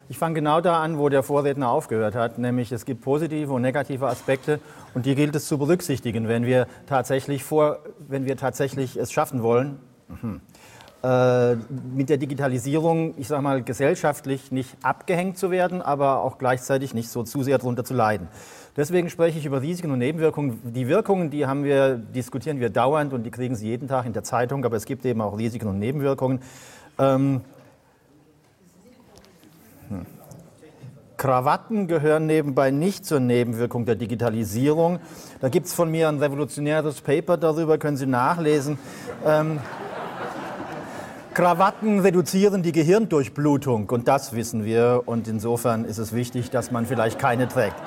Ich fange genau da an, wo der Vorredner aufgehört hat, nämlich es gibt positive und negative Aspekte und die gilt es zu berücksichtigen, wenn wir tatsächlich es schaffen wollen, mit der Digitalisierung, ich sage mal, gesellschaftlich nicht abgehängt zu werden, aber auch gleichzeitig nicht so zu sehr darunter zu leiden. Deswegen spreche ich über Risiken und Nebenwirkungen. Die Wirkungen, diskutieren wir dauernd und die kriegen Sie jeden Tag in der Zeitung, aber es gibt eben auch Risiken und Nebenwirkungen. Krawatten gehören nebenbei nicht zur Nebenwirkung der Digitalisierung. Da gibt es von mir ein revolutionäres Paper darüber, können Sie nachlesen. Krawatten reduzieren die Gehirndurchblutung und das wissen wir und insofern ist es wichtig, dass man vielleicht keine trägt.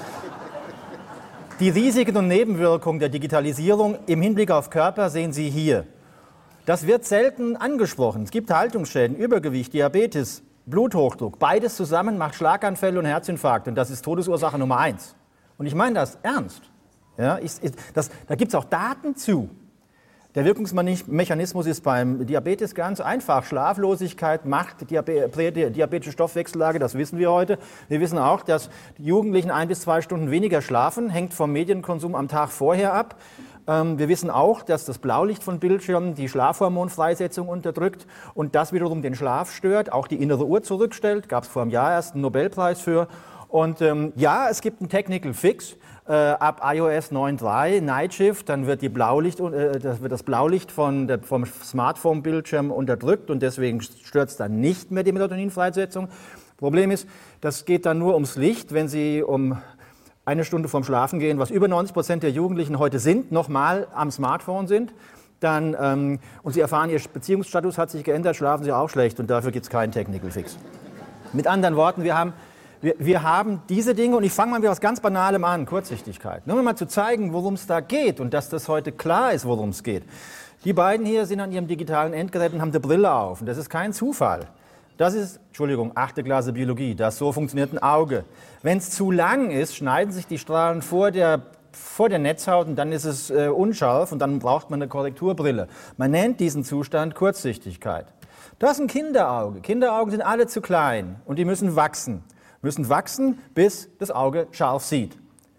Die Risiken und Nebenwirkungen der Digitalisierung im Hinblick auf Körper sehen Sie hier. Das wird selten angesprochen. Es gibt Haltungsschäden, Übergewicht, Diabetes, Bluthochdruck. Beides zusammen macht Schlaganfälle und Herzinfarkt und das ist Todesursache Nummer 1. Und ich meine das ernst. Ja, da gibt es auch Daten zu. Der Wirkungsmechanismus ist beim Diabetes ganz einfach. Schlaflosigkeit macht diabetische Stoffwechsellage, das wissen wir heute. Wir wissen auch, dass die Jugendlichen 1 bis 2 Stunden weniger schlafen, hängt vom Medienkonsum am Tag vorher ab. Wir wissen auch, dass das Blaulicht von Bildschirmen die Schlafhormonfreisetzung unterdrückt und das wiederum den Schlaf stört, auch die innere Uhr zurückstellt. Gab es vor einem Jahr erst einen Nobelpreis für. Und ja, es gibt einen Technical Fix. Ab iOS 9.3 Night Shift, dann wird das Blaulicht vom Smartphone-Bildschirm unterdrückt und deswegen stört es dann nicht mehr die Melatoninfreisetzung. Problem ist, das geht dann nur ums Licht, wenn Sie um 1 Stunde vorm Schlafen gehen, was über 90% der Jugendlichen heute sind, nochmal am Smartphone sind. Und Sie erfahren, Ihr Beziehungsstatus hat sich geändert, schlafen Sie auch schlecht und dafür gibt es keinen Technical Fix. Mit anderen Worten, wir haben diese Dinge und ich fange mal mit etwas ganz Banalem an, Kurzsichtigkeit. Nur mal zu zeigen, worum es da geht und dass das heute klar ist, worum es geht. Die beiden hier sind an ihrem digitalen Endgerät und haben eine Brille auf und das ist kein Zufall. Das ist, 8. Klasse Biologie, so funktioniert ein Auge. Wenn es zu lang ist, schneiden sich die Strahlen vor der Netzhaut und dann ist es unscharf und dann braucht man eine Korrekturbrille. Man nennt diesen Zustand Kurzsichtigkeit. Das ist ein Kinderauge. Kinderaugen sind alle zu klein und die müssen wachsen, bis das Auge scharf sieht.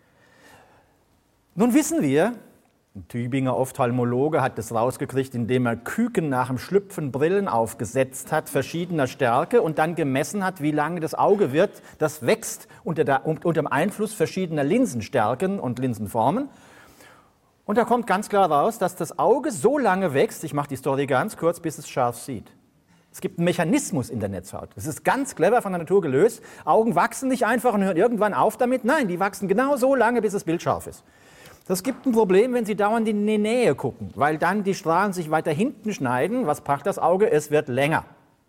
Nun wissen wir, ein Tübinger Ophthalmologe hat das rausgekriegt, indem er Küken nach dem Schlüpfen Brillen aufgesetzt hat, verschiedener Stärke und dann gemessen hat, wie lange das Auge wird. Das wächst unter dem Einfluss verschiedener Linsenstärken und Linsenformen. Und da kommt ganz klar raus, dass das Auge so lange wächst, ich mache die Story ganz kurz, bis es scharf sieht. Es gibt einen Mechanismus in der Netzhaut. Das ist ganz clever von der Natur gelöst. Augen wachsen nicht einfach und hören irgendwann auf damit. Nein, die wachsen genau so lange, bis das Bild scharf ist. Das gibt ein Problem, wenn Sie dauernd in die Nähe gucken, weil dann die Strahlen sich weiter hinten schneiden. Was macht das Auge? Es wird länger.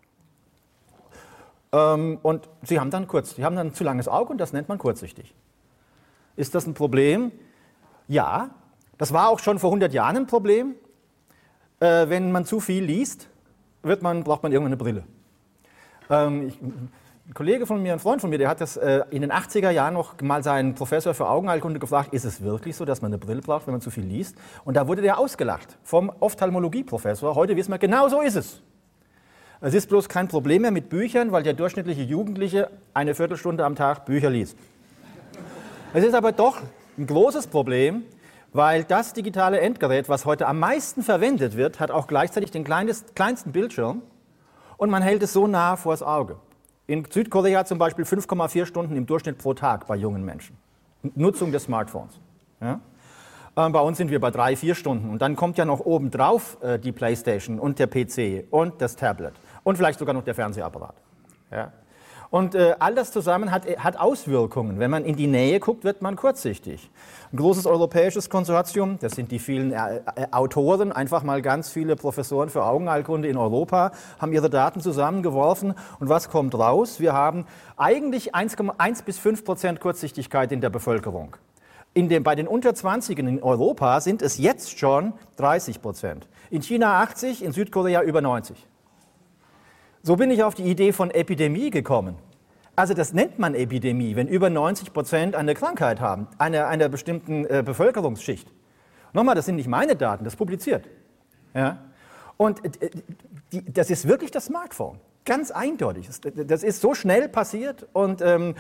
Und Sie haben dann ein zu langes Auge und das nennt man kurzsichtig. Ist das ein Problem? Ja, das war auch schon vor 100 Jahren ein Problem. Wenn man zu viel liest, braucht man irgendwann eine Brille. Ein Kollege von mir, ein Freund von mir, der hat das in den 80er Jahren noch mal seinen Professor für Augenheilkunde gefragt, ist es wirklich so, dass man eine Brille braucht, wenn man zu viel liest? Und da wurde der ausgelacht vom Ophthalmologie-Professor. Heute wissen wir, genau so ist es. Es ist bloß kein Problem mehr mit Büchern, weil der durchschnittliche Jugendliche 1 Viertelstunde am Tag Bücher liest. Es ist aber doch ein großes Problem, weil das digitale Endgerät, was heute am meisten verwendet wird, hat auch gleichzeitig den kleinsten Bildschirm und man hält es so nah vor das Auge. In Südkorea zum Beispiel 5,4 Stunden im Durchschnitt pro Tag bei jungen Menschen. Nutzung des Smartphones. Ja? Bei uns sind wir bei 3-4 Stunden und dann kommt ja noch obendrauf die Playstation und der PC und das Tablet und vielleicht sogar noch der Fernsehapparat. Ja? Und all das zusammen hat Auswirkungen. Wenn man in die Nähe guckt, wird man kurzsichtig. Ein großes europäisches Konsortium, das sind die vielen Autoren, einfach mal ganz viele Professoren für Augenheilkunde in Europa, haben ihre Daten zusammengeworfen. Und was kommt raus? Wir haben eigentlich 1,1 bis 5% Kurzsichtigkeit in der Bevölkerung. Bei den unter 20ern in Europa sind es jetzt schon 30%. In China 80, in Südkorea über 90%. So bin ich auf die Idee von Epidemie gekommen. Also das nennt man Epidemie, wenn über 90% eine Krankheit haben, einer bestimmten Bevölkerungsschicht. Nochmal, das sind nicht meine Daten, das ist publiziert. Ja? Und das ist wirklich das Smartphone. Ganz eindeutig. Das ist so schnell passiert und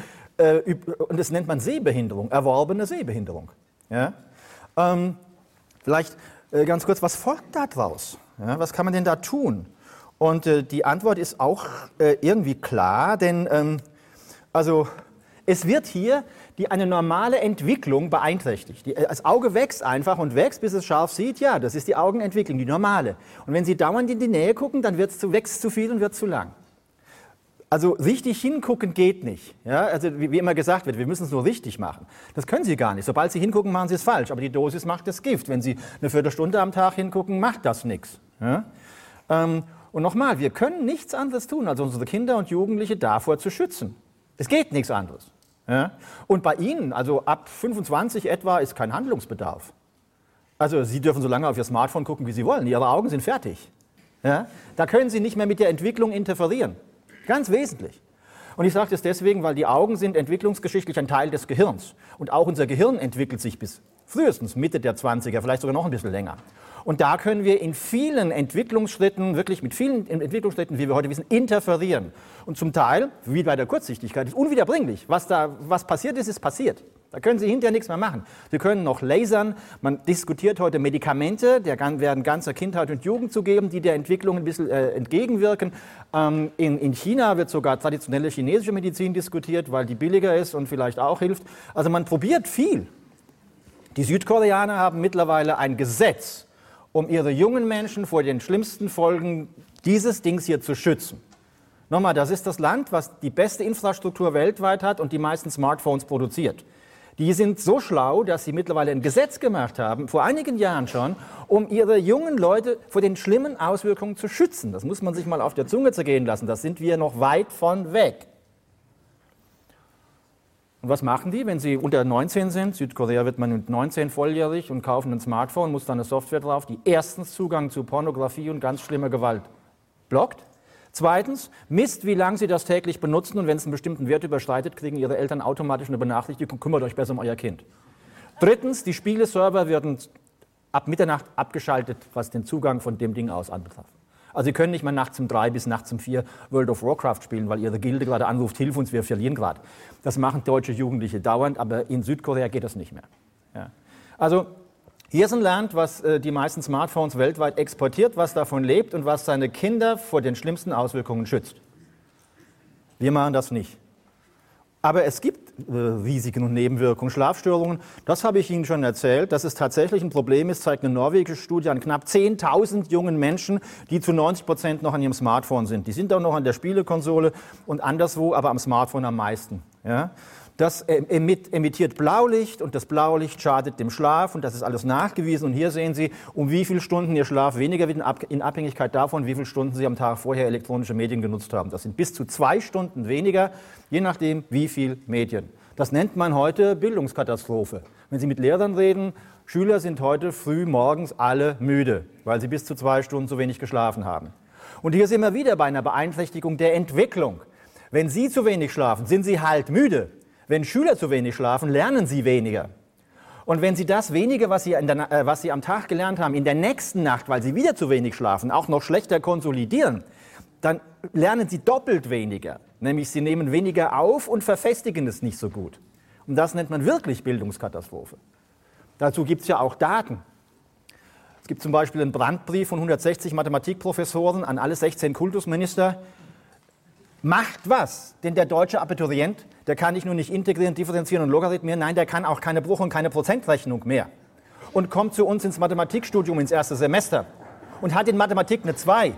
das nennt man Sehbehinderung, erworbene Sehbehinderung. Ja? Vielleicht ganz kurz, was folgt daraus? Ja, was kann man denn da tun? Und die Antwort ist auch irgendwie klar, denn also es wird hier eine normale Entwicklung beeinträchtigt. Das Auge wächst einfach und wächst, bis es scharf sieht. Ja, das ist die Augenentwicklung, die normale. Und wenn Sie dauernd in die Nähe gucken, dann wächst zu viel und wird zu lang. Also richtig hingucken geht nicht. Ja, also wie immer gesagt wird, wir müssen es nur richtig machen. Das können Sie gar nicht. Sobald Sie hingucken, machen Sie es falsch. Aber die Dosis macht das Gift. Wenn Sie eine Viertelstunde am Tag hingucken, macht das nichts. Ja? Und nochmal, wir können nichts anderes tun, als unsere Kinder und Jugendliche davor zu schützen. Es geht nichts anderes. Ja? Und bei Ihnen, also ab 25 etwa, ist kein Handlungsbedarf. Also Sie dürfen so lange auf Ihr Smartphone gucken, wie Sie wollen. Ihre Augen sind fertig. Ja? Da können Sie nicht mehr mit der Entwicklung interferieren. Ganz wesentlich. Und ich sage das deswegen, weil die Augen sind entwicklungsgeschichtlich ein Teil des Gehirns. Und auch unser Gehirn entwickelt sich bis frühestens Mitte der 20er, vielleicht sogar noch ein bisschen länger. Und da können wir in vielen Entwicklungsschritten, wirklich mit vielen Entwicklungsschritten, wie wir heute wissen, interferieren. Und zum Teil, wie bei der Kurzsichtigkeit, ist unwiederbringlich. Was passiert ist, ist passiert. Da können Sie hinterher nichts mehr machen. Sie können noch lasern. Man diskutiert heute Medikamente, der werden ganzer Kindheit und Jugend zu geben, die der Entwicklung ein bisschen entgegenwirken. In China wird sogar traditionelle chinesische Medizin diskutiert, weil die billiger ist und vielleicht auch hilft. Also man probiert viel. Die Südkoreaner haben mittlerweile ein Gesetz, um ihre jungen Menschen vor den schlimmsten Folgen dieses Dings hier zu schützen. Nochmal, das ist das Land, was die beste Infrastruktur weltweit hat und die meisten Smartphones produziert. Die sind so schlau, dass sie mittlerweile ein Gesetz gemacht haben, vor einigen Jahren schon, um ihre jungen Leute vor den schlimmen Auswirkungen zu schützen. Das muss man sich mal auf der Zunge zergehen lassen. Da sind wir noch weit von weg. Und was machen die, wenn sie unter 19 sind? Südkorea wird man mit 19 volljährig und kaufen ein Smartphone, muss dann eine Software drauf, die erstens Zugang zu Pornografie und ganz schlimmer Gewalt blockt. Zweitens, misst, wie lange Sie das täglich benutzen und wenn es einen bestimmten Wert überschreitet, kriegen Ihre Eltern automatisch eine Benachrichtigung, kümmert euch besser um euer Kind. Drittens, die Spieleserver werden ab Mitternacht abgeschaltet, was den Zugang von dem Ding aus anbetrifft. Also Sie können nicht mehr nachts um 3 bis nachts um 4 World of Warcraft spielen, weil Ihre Gilde gerade anruft, hilf uns, wir verlieren gerade. Das machen deutsche Jugendliche dauernd, aber in Südkorea geht das nicht mehr. Ja. Also hier ist ein Land, was die meisten Smartphones weltweit exportiert, was davon lebt und was seine Kinder vor den schlimmsten Auswirkungen schützt. Wir machen das nicht. Aber es gibt Risiken und Nebenwirkungen, Schlafstörungen. Das habe ich Ihnen schon erzählt. Dass es tatsächlich ein Problem ist, zeigt eine norwegische Studie an knapp 10.000 jungen Menschen, die zu 90% noch an ihrem Smartphone sind. Die sind auch noch an der Spielekonsole und anderswo, aber am Smartphone am meisten. Ja? Das emittiert Blaulicht und das Blaulicht schadet dem Schlaf und das ist alles nachgewiesen. Und hier sehen Sie, um wie viele Stunden Ihr Schlaf weniger wird in Abhängigkeit davon, wie viele Stunden Sie am Tag vorher elektronische Medien genutzt haben. Das sind bis zu 2 Stunden weniger, je nachdem wie viel Medien. Das nennt man heute Bildungskatastrophe. Wenn Sie mit Lehrern reden, Schüler sind heute früh morgens alle müde, weil sie bis zu 2 Stunden zu wenig geschlafen haben. Und hier sind wir wieder bei einer Beeinträchtigung der Entwicklung. Wenn Sie zu wenig schlafen, sind Sie halt müde. Wenn Schüler zu wenig schlafen, lernen sie weniger. Und wenn sie das wenige, was sie am Tag gelernt haben, in der nächsten Nacht, weil sie wieder zu wenig schlafen, auch noch schlechter konsolidieren, dann lernen sie doppelt weniger. Nämlich sie nehmen weniger auf und verfestigen es nicht so gut. Und das nennt man wirklich Bildungskatastrophe. Dazu gibt es ja auch Daten. Es gibt zum Beispiel einen Brandbrief von 160 Mathematikprofessoren an alle 16 Kultusminister. Macht was, denn der deutsche Abiturient, der kann nicht nur nicht integrieren, differenzieren und logarithmieren, nein, der kann auch keine Bruch- und keine Prozentrechnung mehr. Und kommt zu uns ins Mathematikstudium ins erste Semester und hat in Mathematik eine 2.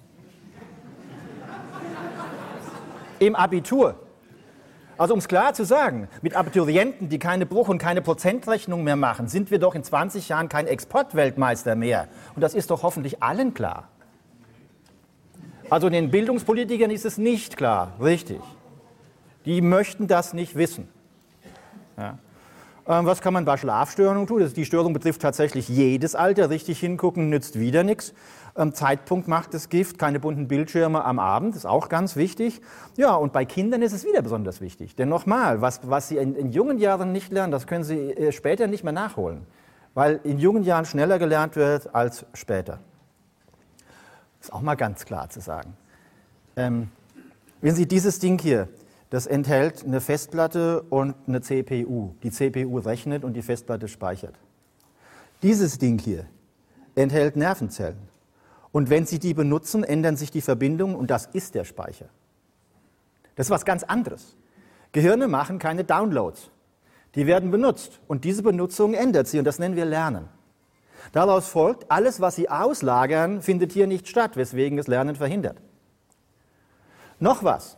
Im Abitur. Also um es klar zu sagen, mit Abiturienten, die keine Bruch- und keine Prozentrechnung mehr machen, sind wir doch in 20 Jahren kein Exportweltmeister mehr. Und das ist doch hoffentlich allen klar. Also den Bildungspolitikern ist es nicht klar, richtig. Die möchten das nicht wissen. Ja. Was kann man bei Schlafstörungen tun? Die Störung betrifft tatsächlich jedes Alter. Richtig hingucken nützt wieder nichts. Zeitpunkt macht das Gift, keine bunten Bildschirme am Abend, ist auch ganz wichtig. Ja, und bei Kindern ist es wieder besonders wichtig. Denn nochmal, was sie in jungen Jahren nicht lernen, das können sie später nicht mehr nachholen. Weil in jungen Jahren schneller gelernt wird als später. Das ist auch mal ganz klar zu sagen. Wenn Sie dieses Ding hier, das enthält eine Festplatte und eine CPU. Die CPU rechnet und die Festplatte speichert. Dieses Ding hier enthält Nervenzellen. Und wenn Sie die benutzen, ändern sich die Verbindungen und das ist der Speicher. Das ist was ganz anderes. Gehirne machen keine Downloads. Die werden benutzt und diese Benutzung ändert sie und das nennen wir Lernen. Daraus folgt, alles, was Sie auslagern, findet hier nicht statt, weswegen es Lernen verhindert. Noch was.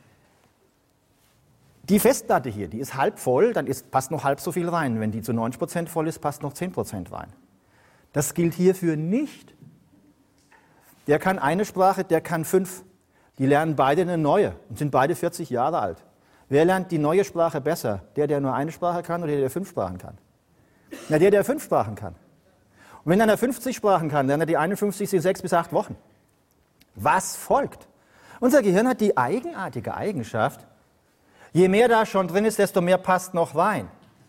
Die Festplatte hier, die ist halb voll, dann passt noch halb so viel rein. Wenn die zu 90% voll ist, passt noch 10% rein. Das gilt hierfür nicht. Der kann eine Sprache, der kann 5. Die lernen beide eine neue und sind beide 40 Jahre alt. Wer lernt die neue Sprache besser? Der nur eine Sprache kann oder der 5 Sprachen kann? Na, der 5 Sprachen kann. Und wenn einer 50 Sprachen kann, lernt er die 51 in 6 bis 8 Wochen. Was folgt? Unser Gehirn hat die eigenartige Eigenschaft, je mehr da schon drin ist, desto mehr passt noch rein.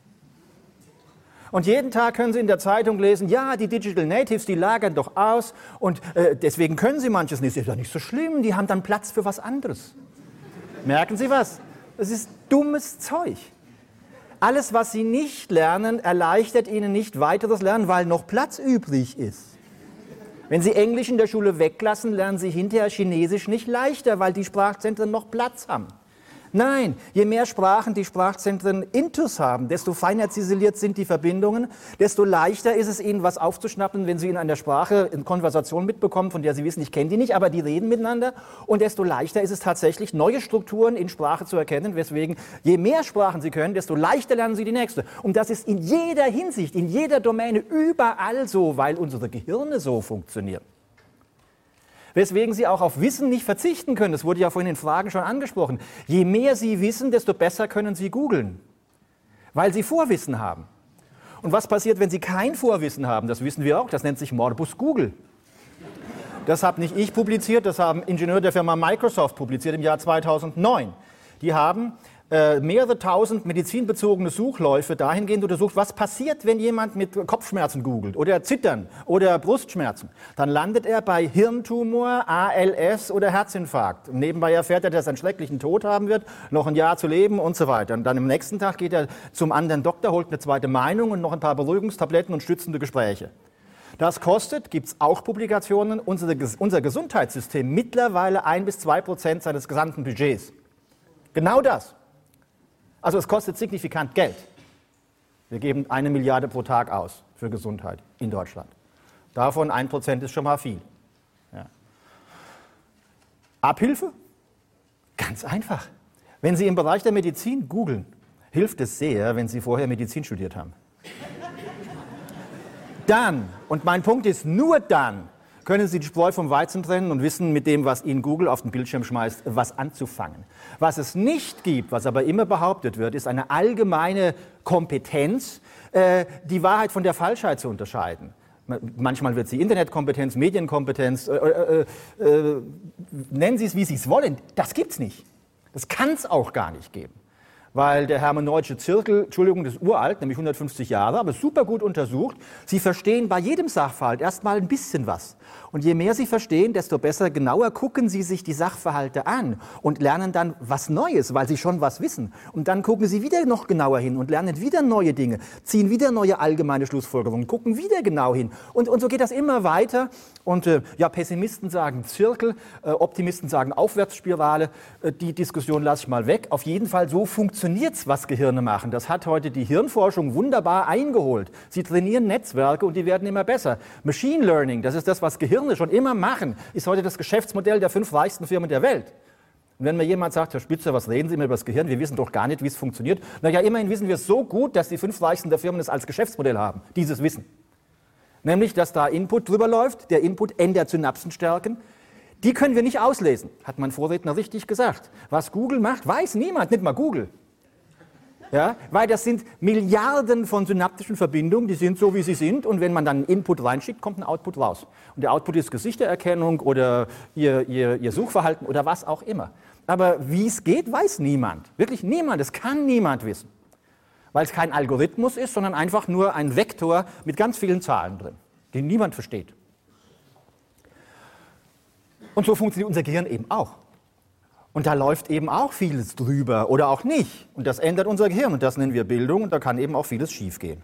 Und jeden Tag können Sie in der Zeitung lesen, ja, die Digital Natives, die lagern doch aus und deswegen können sie manches nicht. Das ist ja nicht so schlimm, die haben dann Platz für was anderes. Merken Sie was? Das ist dummes Zeug. Alles, was Sie nicht lernen, erleichtert Ihnen nicht weiteres Lernen, weil noch Platz übrig ist. Wenn Sie Englisch in der Schule weglassen, lernen Sie hinterher Chinesisch nicht leichter, weil die Sprachzentren noch Platz haben. Nein, je mehr Sprachen die Sprachzentren intus haben, desto feiner ziseliert sind die Verbindungen, desto leichter ist es Ihnen, was aufzuschnappen, wenn Sie in einer Sprache eine Konversation mitbekommen, von der Sie wissen, ich kenne die nicht, aber die reden miteinander. Und desto leichter ist es tatsächlich, neue Strukturen in Sprache zu erkennen, weswegen je mehr Sprachen Sie können, desto leichter lernen Sie die nächste. Und das ist in jeder Hinsicht, in jeder Domäne, überall so, weil unsere Gehirne so funktionieren. Weswegen Sie auch auf Wissen nicht verzichten können. Das wurde ja vorhin in den Fragen schon angesprochen. Je mehr Sie wissen, desto besser können Sie googeln, weil Sie Vorwissen haben. Und was passiert, wenn Sie kein Vorwissen haben? Das wissen wir auch, das nennt sich Morbus Google. Das habe nicht ich publiziert, das haben Ingenieure der Firma Microsoft publiziert im Jahr 2009. Die haben mehrere tausend medizinbezogene Suchläufe dahingehend untersucht, was passiert, wenn jemand mit Kopfschmerzen googelt oder Zittern oder Brustschmerzen. Dann landet er bei Hirntumor, ALS oder Herzinfarkt. Und nebenbei erfährt er, dass er einen schrecklichen Tod haben wird, noch ein Jahr zu leben und so weiter. Und dann am nächsten Tag geht er zum anderen Doktor, holt eine zweite Meinung und noch ein paar Beruhigungstabletten und stützende Gespräche. Das kostet, gibt es auch Publikationen, unser Gesundheitssystem mittlerweile 1-2% seines gesamten Budgets. Genau das. Also es kostet signifikant Geld. Wir geben 1 Milliarde pro Tag aus für Gesundheit in Deutschland. Davon 1% ist schon mal viel. Ja. Abhilfe? Ganz einfach. Wenn Sie im Bereich der Medizin googeln, hilft es sehr, wenn Sie vorher Medizin studiert haben. Dann, und mein Punkt ist, nur dann können Sie die Spreu vom Weizen trennen und wissen mit dem, was Ihnen Google auf den Bildschirm schmeißt, was anzufangen. Was es nicht gibt, was aber immer behauptet wird, ist eine allgemeine Kompetenz, die Wahrheit von der Falschheit zu unterscheiden. Manchmal wird sie Internetkompetenz, Medienkompetenz, nennen Sie es, wie Sie es wollen. Das gibt es nicht. Das kann es auch gar nicht geben. Weil der hermeneutische Zirkel, Entschuldigung, das ist uralt, nämlich 150 Jahre, aber super gut untersucht. Sie verstehen bei jedem Sachverhalt erstmal ein bisschen was. Und je mehr Sie verstehen, desto besser, genauer gucken Sie sich die Sachverhalte an und lernen dann was Neues, weil Sie schon was wissen. Und dann gucken Sie wieder noch genauer hin und lernen wieder neue Dinge, ziehen wieder neue allgemeine Schlussfolgerungen, gucken wieder genau hin. Und so geht das immer weiter. Und ja, Pessimisten sagen Zirkel, Optimisten sagen Aufwärtsspirale. Die Diskussion lasse ich mal weg. Auf jeden Fall, so funktioniert's, was Gehirne machen. Das hat heute die Hirnforschung wunderbar eingeholt. Sie trainieren Netzwerke und die werden immer besser. Machine Learning, das ist das, was Gehirne schon immer machen, ist heute das Geschäftsmodell der 5 reichsten Firmen der Welt. Und wenn mir jemand sagt, Herr Spitzer, was reden Sie immer über das Gehirn? Wir wissen doch gar nicht, wie es funktioniert. Naja, immerhin wissen wir es so gut, dass die 5 reichsten der Firmen es als Geschäftsmodell haben, dieses Wissen. Nämlich, dass da Input drüber läuft, der Input ändert Synapsenstärken. Die können wir nicht auslesen, hat mein Vorredner richtig gesagt. Was Google macht, weiß niemand, nicht mal Google. Ja, weil das sind Milliarden von synaptischen Verbindungen, die sind so, wie sie sind. Und wenn man dann einen Input reinschickt, kommt ein Output raus. Und der Output ist Gesichtererkennung oder ihr Suchverhalten oder was auch immer. Aber wie es geht, weiß niemand. Wirklich niemand. Es kann niemand wissen. Weil es kein Algorithmus ist, sondern einfach nur ein Vektor mit ganz vielen Zahlen drin, den niemand versteht. Und so funktioniert unser Gehirn eben auch. Und da läuft eben auch vieles drüber oder auch nicht. Und das ändert unser Gehirn und das nennen wir Bildung und da kann eben auch vieles schiefgehen.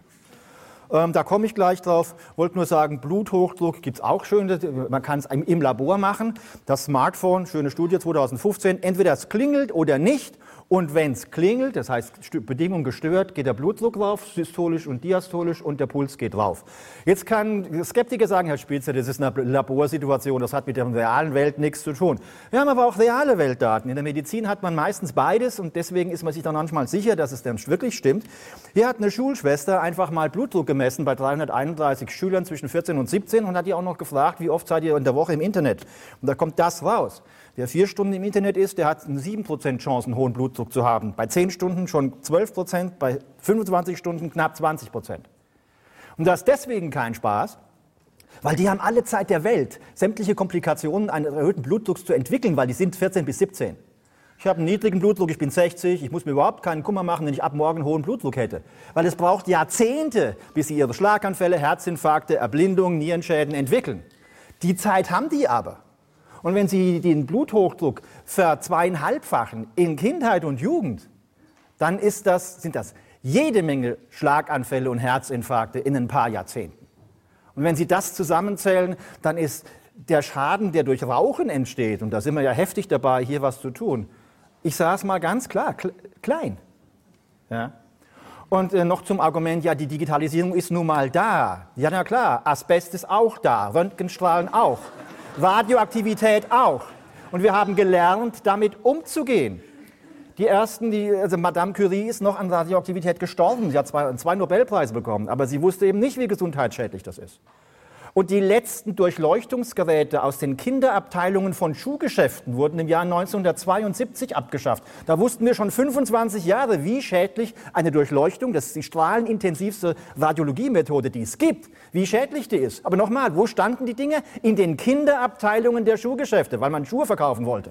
Da komme ich gleich drauf. Wollte nur sagen, Bluthochdruck gibt es auch schön. Man kann es im Labor machen. Das Smartphone, schöne Studie 2015, entweder es klingelt oder nicht. Und wenn es klingelt, das heißt Bedingung gestört, geht der Blutdruck rauf, systolisch und diastolisch und der Puls geht rauf. Jetzt kann Skeptiker sagen, Herr Spitzer, das ist eine Laborsituation, das hat mit der realen Welt nichts zu tun. Wir haben aber auch reale Weltdaten. In der Medizin hat man meistens beides und deswegen ist man sich dann manchmal sicher, dass es dann wirklich stimmt. Hier hat eine Schulschwester einfach mal Blutdruck gemessen bei 331 Schülern zwischen 14 und 17 und hat die auch noch gefragt, wie oft seid ihr in der Woche im Internet? Und da kommt das raus. Wer 4 Stunden im Internet ist, der hat eine 7% Chance, einen hohen Blutdruck zu haben. Bei 10 Stunden schon 12%, bei 25 Stunden knapp 20%. Und das ist deswegen kein Spaß, weil die haben alle Zeit der Welt, sämtliche Komplikationen eines erhöhten Blutdrucks zu entwickeln, weil die sind 14 bis 17. Ich habe einen niedrigen Blutdruck, ich bin 60, ich muss mir überhaupt keinen Kummer machen, wenn ich ab morgen einen hohen Blutdruck hätte. Weil es braucht Jahrzehnte, bis sie ihre Schlaganfälle, Herzinfarkte, Erblindungen, Nierenschäden entwickeln. Die Zeit haben die aber. Und wenn Sie den Bluthochdruck verzweieinhalbfachen in Kindheit und Jugend, dann sind das jede Menge Schlaganfälle und Herzinfarkte in ein paar Jahrzehnten. Und wenn Sie das zusammenzählen, dann ist der Schaden, der durch Rauchen entsteht, und da sind wir ja heftig dabei, hier was zu tun, ich sage es mal ganz klar, klein. Ja? Und noch zum Argument, ja, die Digitalisierung ist nun mal da. Ja, na klar, Asbest ist auch da, Röntgenstrahlen auch. Radioaktivität auch. Und wir haben gelernt, damit umzugehen. Die ersten, also Madame Curie ist noch an Radioaktivität gestorben. Sie hat zwei Nobelpreise bekommen, aber sie wusste eben nicht, wie gesundheitsschädlich das ist. Und die letzten Durchleuchtungsgeräte aus den Kinderabteilungen von Schuhgeschäften wurden im Jahr 1972 abgeschafft. Da wussten wir schon 25 Jahre, wie schädlich eine Durchleuchtung, das ist die strahlenintensivste Radiologiemethode, die es gibt, wie schädlich die ist. Aber nochmal, wo standen die Dinge? In den Kinderabteilungen der Schuhgeschäfte, weil man Schuhe verkaufen wollte.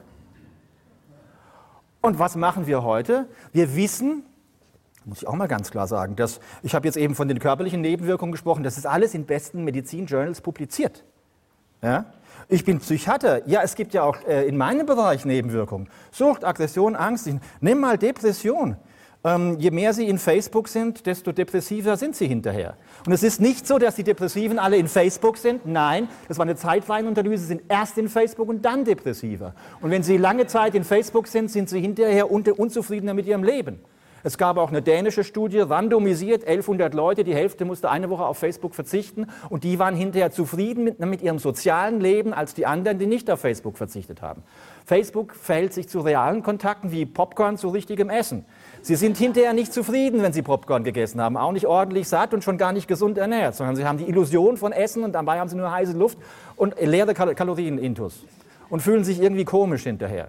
Und was machen wir heute? Wir wissen, muss ich auch mal ganz klar sagen, ich habe jetzt eben von den körperlichen Nebenwirkungen gesprochen, das ist alles in besten Medizin-Journals publiziert. Ja? Ich bin Psychiater, ja, es gibt ja auch in meinem Bereich Nebenwirkungen. Sucht, Aggression, Angst, nimm mal Depression. Je mehr Sie in Facebook sind, desto depressiver sind Sie hinterher. Und es ist nicht so, dass die Depressiven alle in Facebook sind. Nein, das war eine Zeitreihenanalyse, sind erst in Facebook und dann depressiver. Und wenn Sie lange Zeit in Facebook sind, sind Sie hinterher unzufriedener mit Ihrem Leben. Es gab auch eine dänische Studie, randomisiert, 1100 Leute, die Hälfte musste eine Woche auf Facebook verzichten und die waren hinterher zufrieden mit ihrem sozialen Leben als die anderen, die nicht auf Facebook verzichtet haben. Facebook verhält sich zu realen Kontakten wie Popcorn zu richtigem Essen. Sie sind hinterher nicht zufrieden, wenn Sie Popcorn gegessen haben, auch nicht ordentlich satt und schon gar nicht gesund ernährt, sondern Sie haben die Illusion von Essen und dabei haben Sie nur heiße Luft und leere Kalorienintus und fühlen sich irgendwie komisch hinterher.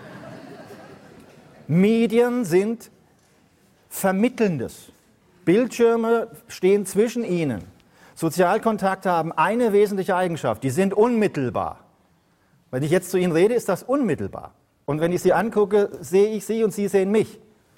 Medien sind Vermittelndes. Bildschirme stehen zwischen ihnen. Sozialkontakte haben eine wesentliche Eigenschaft, die sind unmittelbar. Wenn ich jetzt zu Ihnen rede, ist das unmittelbar. Und wenn ich Sie angucke, sehe ich Sie und Sie sehen mich.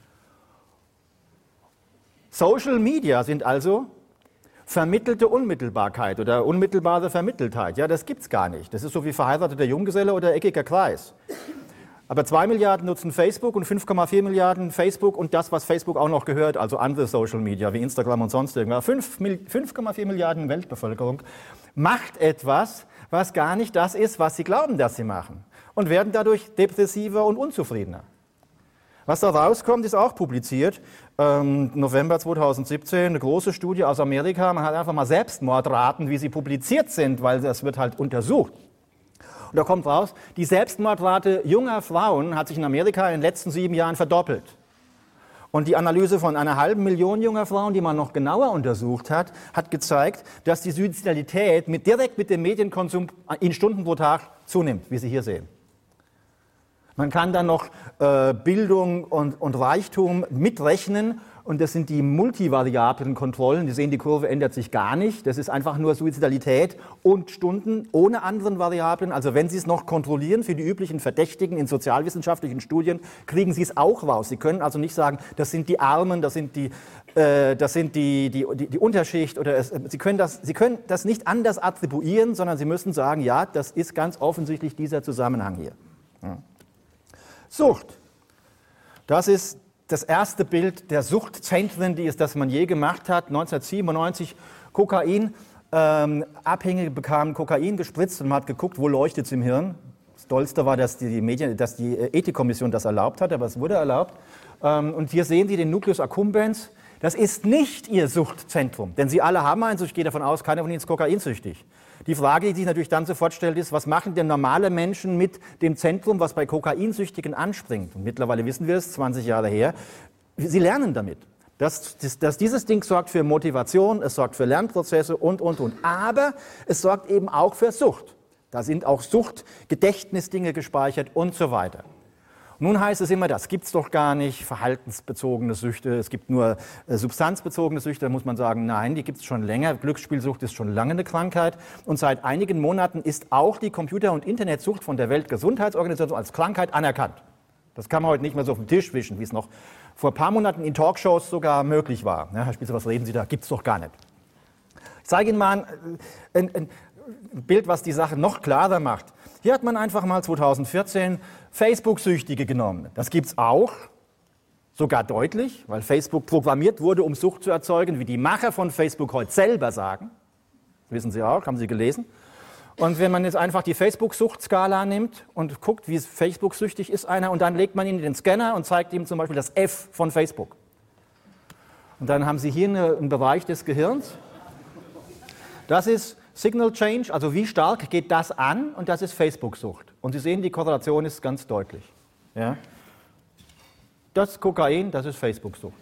Social Media sind also vermittelte Unmittelbarkeit oder unmittelbare Vermitteltheit. Ja, das gibt's gar nicht. Das ist so wie verheirateter Junggeselle oder eckiger Kreis. Aber 2 Milliarden nutzen Facebook und 5,4 Milliarden Facebook und das, was Facebook auch noch gehört, also andere Social Media wie Instagram und sonst irgendwas. 5,4 Milliarden Weltbevölkerung macht etwas, was gar nicht das ist, was sie glauben, dass sie machen. Und werden dadurch depressiver und unzufriedener. Was da rauskommt, ist auch publiziert. November 2017, eine große Studie aus Amerika. Man hat einfach mal Selbstmordraten, wie sie publiziert sind, weil das wird halt untersucht. Und da kommt raus, die Selbstmordrate junger Frauen hat sich in Amerika in den letzten 7 Jahren verdoppelt. Und die Analyse von 500.000 junger Frauen, die man noch genauer untersucht hat, hat gezeigt, dass die Suizidalität direkt mit dem Medienkonsum in Stunden pro Tag zunimmt, wie Sie hier sehen. Man kann dann noch Bildung und Reichtum mitrechnen. Und das sind die multivariablen Kontrollen. Sie sehen, die Kurve ändert sich gar nicht. Das ist einfach nur Suizidalität und Stunden ohne anderen Variablen. Also wenn Sie es noch kontrollieren für die üblichen Verdächtigen in sozialwissenschaftlichen Studien, kriegen Sie es auch raus. Sie können also nicht sagen, das sind die Armen, das sind die Unterschicht. Sie können das nicht anders attribuieren, sondern Sie müssen sagen, ja, das ist ganz offensichtlich dieser Zusammenhang hier. Ja. Sucht. Das ist das erste Bild der Suchtzentren, das man je gemacht hat. 1997 Kokain. Abhängige bekamen Kokain gespritzt und man hat geguckt, wo leuchtet es im Hirn. Das Dollste war, dass die Ethikkommission das erlaubt hat, aber es wurde erlaubt. Und hier sehen Sie den Nucleus accumbens. Das ist nicht Ihr Suchtzentrum, denn Sie alle haben eins, ich gehe davon aus, keiner von Ihnen ist kokainsüchtig. Die Frage, die sich natürlich dann sofort stellt, ist, was machen denn normale Menschen mit dem Zentrum, was bei Kokainsüchtigen anspringt? Und mittlerweile wissen wir es, 20 Jahre her, sie lernen damit. Dass dieses Ding sorgt für Motivation, es sorgt für Lernprozesse und. Aber es sorgt eben auch für Sucht. Da sind auch Suchtgedächtnisdinge gespeichert und so weiter. Nun heißt es immer, das gibt es doch gar nicht, verhaltensbezogene Süchte, es gibt nur substanzbezogene Süchte. Da muss man sagen, nein, die gibt es schon länger. Glücksspielsucht ist schon lange eine Krankheit. Und seit einigen Monaten ist auch die Computer- und Internetsucht von der Weltgesundheitsorganisation als Krankheit anerkannt. Das kann man heute nicht mehr so auf den Tisch wischen, wie es noch vor ein paar Monaten in Talkshows sogar möglich war. Ja, Herr Spitzer, was reden Sie da? Gibt es doch gar nicht. Ich zeige Ihnen mal ein Bild, was die Sache noch klarer macht. Hier hat man einfach mal 2014 Facebook-Süchtige genommen. Das gibt es auch, sogar deutlich, weil Facebook programmiert wurde, um Sucht zu erzeugen, wie die Macher von Facebook heute selber sagen. Das wissen Sie auch, haben Sie gelesen. Und wenn man jetzt einfach die Facebook-Suchtskala nimmt und guckt, wie Facebook-süchtig ist einer, und dann legt man ihn in den Scanner und zeigt ihm zum Beispiel das F von Facebook. Und dann haben Sie hier einen Bereich des Gehirns. Das ist Signal Change, also wie stark geht das an, und das ist Facebook-Sucht. Und Sie sehen, die Korrelation ist ganz deutlich. Ja? Das Kokain, das ist Facebook-Sucht.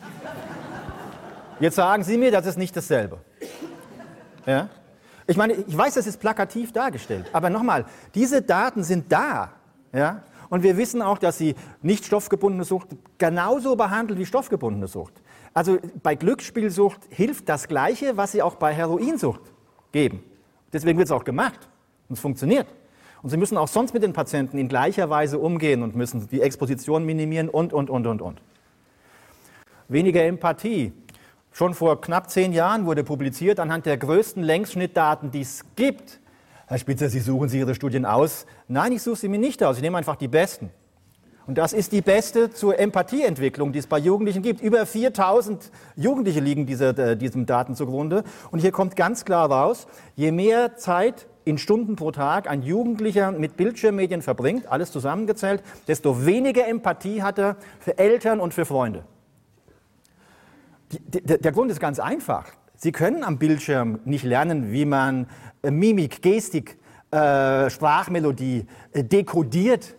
Jetzt sagen Sie mir, das ist nicht dasselbe. Ja? Ich meine, ich weiß, das ist plakativ dargestellt, aber nochmal, diese Daten sind da. Ja? Und wir wissen auch, dass sie nicht stoffgebundene Sucht genauso behandelt wie stoffgebundene Sucht. Also bei Glücksspielsucht hilft das Gleiche, was sie auch bei Heroinsucht geben. Deswegen wird es auch gemacht und es funktioniert. Und Sie müssen auch sonst mit den Patienten in gleicher Weise umgehen und müssen die Exposition minimieren und. Weniger Empathie. Schon vor knapp 10 Jahren wurde publiziert anhand der größten Längsschnittdaten, die es gibt. Herr Spitzer, Sie suchen sich Ihre Studien aus. Nein, ich suche sie mir nicht aus. Ich nehme einfach die besten. Und das ist die beste zur Empathieentwicklung, die es bei Jugendlichen gibt. Über 4000 Jugendliche liegen diesem Daten zugrunde. Und hier kommt ganz klar raus, je mehr Zeit in Stunden pro Tag ein Jugendlicher mit Bildschirmmedien verbringt, alles zusammengezählt, desto weniger Empathie hat er für Eltern und für Freunde. Der Grund ist ganz einfach. Sie können am Bildschirm nicht lernen, wie man Mimik, Gestik, Sprachmelodie dekodiert,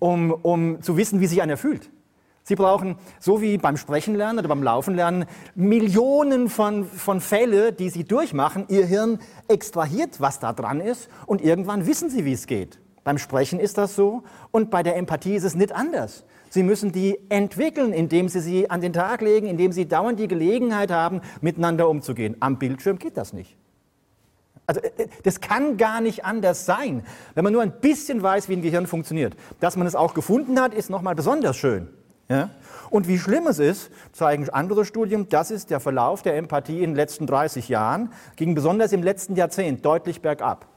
um zu wissen, wie sich einer fühlt. Sie brauchen, so wie beim Sprechen lernen oder beim Laufen lernen, Millionen von Fälle, die Sie durchmachen. Ihr Hirn extrahiert, was da dran ist, und irgendwann wissen Sie, wie es geht. Beim Sprechen ist das so und bei der Empathie ist es nicht anders. Sie müssen die entwickeln, indem Sie sie an den Tag legen, indem Sie dauernd die Gelegenheit haben, miteinander umzugehen. Am Bildschirm geht das nicht. Also das kann gar nicht anders sein, wenn man nur ein bisschen weiß, wie ein Gehirn funktioniert. Dass man es auch gefunden hat, ist nochmal besonders schön. Ja? Und wie schlimm es ist, zeigen andere Studien, das ist der Verlauf der Empathie in den letzten 30 Jahren, ging besonders im letzten Jahrzehnt deutlich bergab.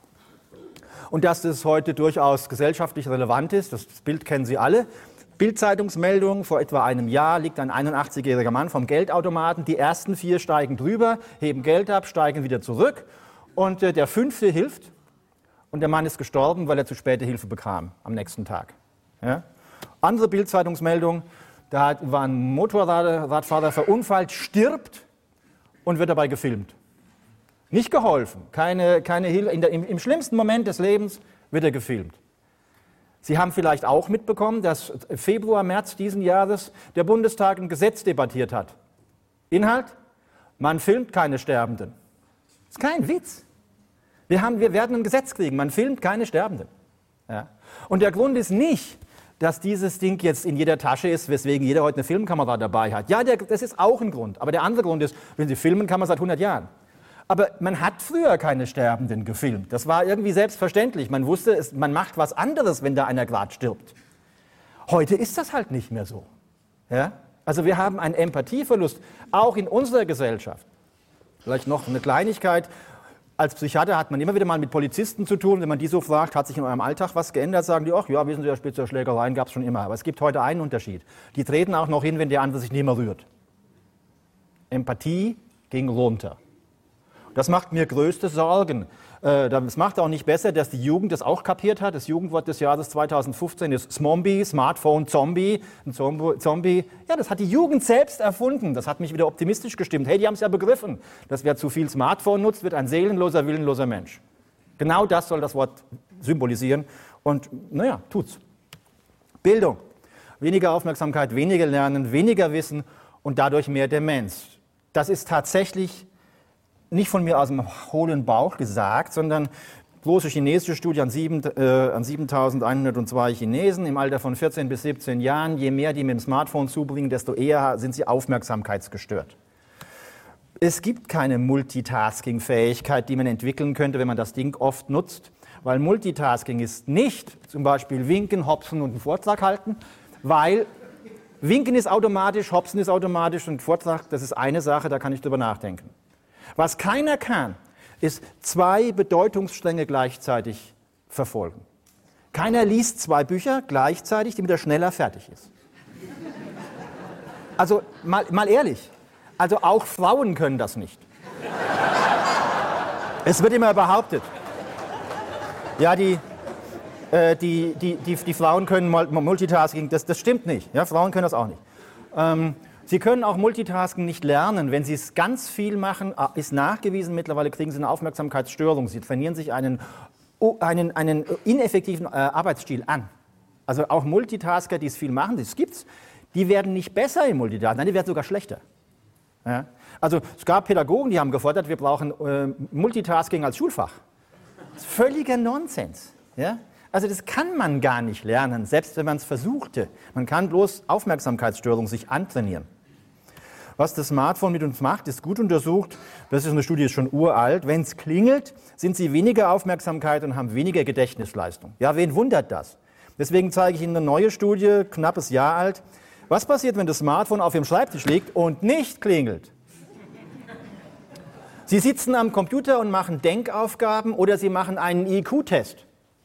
Und dass das heute durchaus gesellschaftlich relevant ist, das Bild kennen Sie alle. Bild-Zeitungsmeldung, vor etwa einem Jahr liegt ein 81-jähriger Mann vom Geldautomaten, die ersten 4 steigen drüber, heben Geld ab, steigen wieder zurück und der 5. hilft und der Mann ist gestorben, weil er zu späte Hilfe bekam am nächsten Tag. Ja? Andere Bild-Zeitungsmeldung, da war ein Motorradfahrer verunfallt, stirbt und wird dabei gefilmt. Nicht geholfen, keine Hilfe. Im schlimmsten Moment des Lebens wird er gefilmt. Sie haben vielleicht auch mitbekommen, dass Februar, März diesen Jahres der Bundestag ein Gesetz debattiert hat. Inhalt? Man filmt keine Sterbenden. Das ist kein Witz. Wir werden ein Gesetz kriegen, man filmt keine Sterbenden. Ja. Und der Grund ist nicht, dass dieses Ding jetzt in jeder Tasche ist, weswegen jeder heute eine Filmkamera dabei hat. Ja, das ist auch ein Grund. Aber der andere Grund ist, wenn Sie filmen, kann man seit 100 Jahren. Aber man hat früher keine Sterbenden gefilmt. Das war irgendwie selbstverständlich. Man wusste, man macht was anderes, wenn da einer gerade stirbt. Heute ist das halt nicht mehr so. Ja? Also wir haben einen Empathieverlust, auch in unserer Gesellschaft. Vielleicht noch eine Kleinigkeit. als Psychiater hat man immer wieder mal mit Polizisten zu tun. Wenn man die so fragt, hat sich in eurem Alltag was geändert, sagen die, ach ja, wissen Sie, ja, Spitze Schlägereien gab es schon immer. Aber es gibt heute einen Unterschied. Die treten auch noch hin, wenn der andere sich nicht mehr rührt. Empathie ging runter. Das macht mir größte Sorgen. Das macht auch nicht besser, dass die Jugend das auch kapiert hat. Das Jugendwort des Jahres 2015 ist Smombie, Smartphone, Zombie. Ein Zombie, ja, das hat die Jugend selbst erfunden. Das hat mich wieder optimistisch gestimmt. Hey, die haben es ja begriffen, dass wer zu viel Smartphone nutzt, wird ein seelenloser, willenloser Mensch. Genau das soll das Wort symbolisieren. Und naja, tut's. Bildung. Weniger Aufmerksamkeit, weniger Lernen, weniger Wissen und dadurch mehr Demenz. Das ist tatsächlich nicht von mir aus dem hohlen Bauch gesagt, sondern große chinesische Studie an 7.102 Chinesen im Alter von 14 bis 17 Jahren. Je mehr die mit dem Smartphone zubringen, desto eher sind sie aufmerksamkeitsgestört. Es gibt keine Multitasking-Fähigkeit, die man entwickeln könnte, wenn man das Ding oft nutzt, weil Multitasking ist nicht zum Beispiel winken, hopsen und einen Vortrag halten, weil winken ist automatisch, hopsen ist automatisch und Vortrag, das ist eine Sache, da kann ich drüber nachdenken. Was keiner kann, ist 2 Bedeutungsstränge gleichzeitig verfolgen. Keiner liest 2 Bücher gleichzeitig, damit er schneller fertig ist. Also mal ehrlich, also auch Frauen können das nicht. Es wird immer behauptet, ja, die Frauen können Multitasking, das stimmt nicht. Ja, Frauen können das auch nicht. Sie können auch Multitasking nicht lernen. Wenn Sie es ganz viel machen, ist nachgewiesen, mittlerweile kriegen Sie eine Aufmerksamkeitsstörung. Sie trainieren sich einen ineffektiven Arbeitsstil an. Also auch Multitasker, die es viel machen, das gibt's, die werden nicht besser im Multitasking, nein, die werden sogar schlechter. Ja? Also es gab Pädagogen, die haben gefordert, wir brauchen Multitasking als Schulfach. Das ist völliger Nonsens. Ja? Also das kann man gar nicht lernen, selbst wenn man es versuchte. Man kann bloß Aufmerksamkeitsstörung sich antrainieren. Was das Smartphone mit uns macht, ist gut untersucht. Das ist eine Studie, ist schon uralt. Wenn es klingelt, sind Sie weniger Aufmerksamkeit und haben weniger Gedächtnisleistung. Ja, wen wundert das? Deswegen zeige ich Ihnen eine neue Studie, knappes Jahr alt. Was passiert, wenn das Smartphone auf Ihrem Schreibtisch liegt und nicht klingelt? Sie sitzen am Computer und machen Denkaufgaben oder Sie machen einen IQ-Test.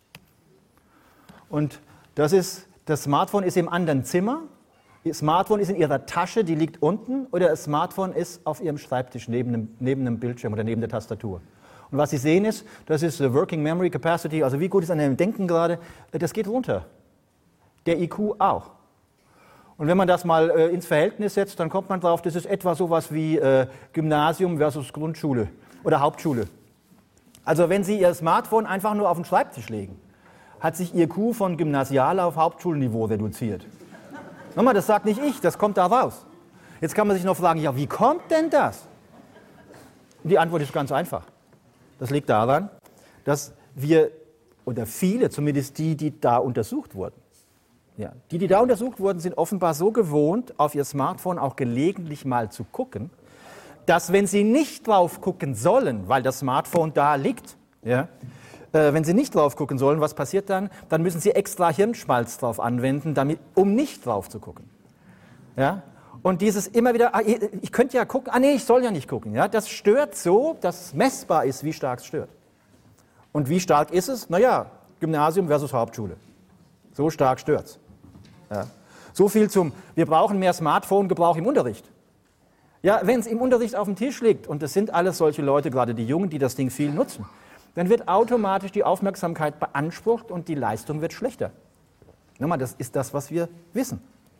Und das Smartphone ist im anderen Zimmer. Das Smartphone ist in Ihrer Tasche, die liegt unten, oder das Smartphone ist auf Ihrem Schreibtisch neben dem Bildschirm oder neben der Tastatur. Und was Sie sehen ist, das ist Working Memory Capacity, also wie gut ist an dem Denken gerade, das geht runter. Der IQ auch. Und wenn man das mal ins Verhältnis setzt, dann kommt man drauf, das ist etwa sowas wie Gymnasium versus Grundschule oder Hauptschule. Also wenn Sie Ihr Smartphone einfach nur auf den Schreibtisch legen, hat sich Ihr IQ von Gymnasial auf Hauptschulniveau reduziert. Nochmal, das sagt nicht ich, das kommt da raus. Jetzt kann man sich noch fragen, ja, wie kommt denn das? Und die Antwort ist ganz einfach. Das liegt daran, dass wir, oder viele, zumindest die da untersucht wurden, ja, die da untersucht wurden, sind offenbar so gewohnt, auf ihr Smartphone auch gelegentlich mal zu gucken, dass wenn sie nicht drauf gucken sollen, weil das Smartphone da liegt, ja, wenn Sie nicht drauf gucken sollen, was passiert dann? Dann müssen Sie extra Hirnschmalz drauf anwenden, um nicht drauf zu gucken. Ja? Und dieses immer wieder, ich könnte ja gucken, nee, ich soll ja nicht gucken. Ja? Das stört so, dass es messbar ist, wie stark es stört. Und wie stark ist es? Naja, Gymnasium versus Hauptschule. So stark stört es. Ja? So viel wir brauchen mehr Smartphone-Gebrauch im Unterricht. Ja, wenn es im Unterricht auf dem Tisch liegt, und das sind alles solche Leute, gerade die Jungen, die das Ding viel nutzen, dann wird automatisch die Aufmerksamkeit beansprucht und die Leistung wird schlechter. Nochmal, das ist das, was wir wissen.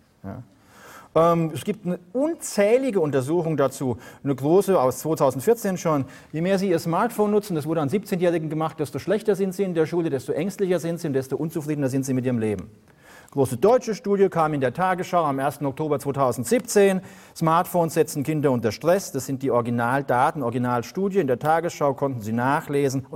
Ja. Es gibt eine unzählige Untersuchung dazu, eine große aus 2014 schon. Je mehr Sie Ihr Smartphone nutzen, das wurde an 17-Jährigen gemacht, desto schlechter sind Sie in der Schule, desto ängstlicher sind Sie und desto unzufriedener sind Sie mit Ihrem Leben. Große deutsche Studie kam in der Tagesschau am 1. Oktober 2017. Smartphones setzen Kinder unter Stress. Das sind die Originaldaten, Originalstudie. In der Tagesschau konnten Sie nachlesen.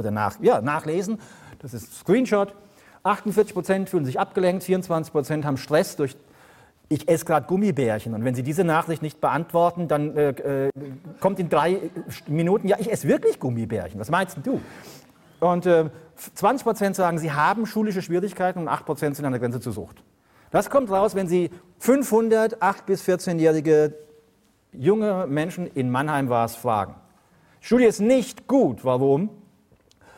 Das ist Screenshot. 48% fühlen sich abgelenkt, 24% haben Stress durch ich esse gerade Gummibärchen. Und wenn Sie diese Nachricht nicht beantworten, dann kommt in 3 Minuten, ja, ich esse wirklich Gummibärchen. Was meinst du? Und 20% sagen, sie haben schulische Schwierigkeiten und 8% sind an der Grenze zur Sucht. Das kommt raus, wenn Sie 500 8- bis 14-jährige junge Menschen in Mannheim fragen. Die Studie ist nicht gut. Warum?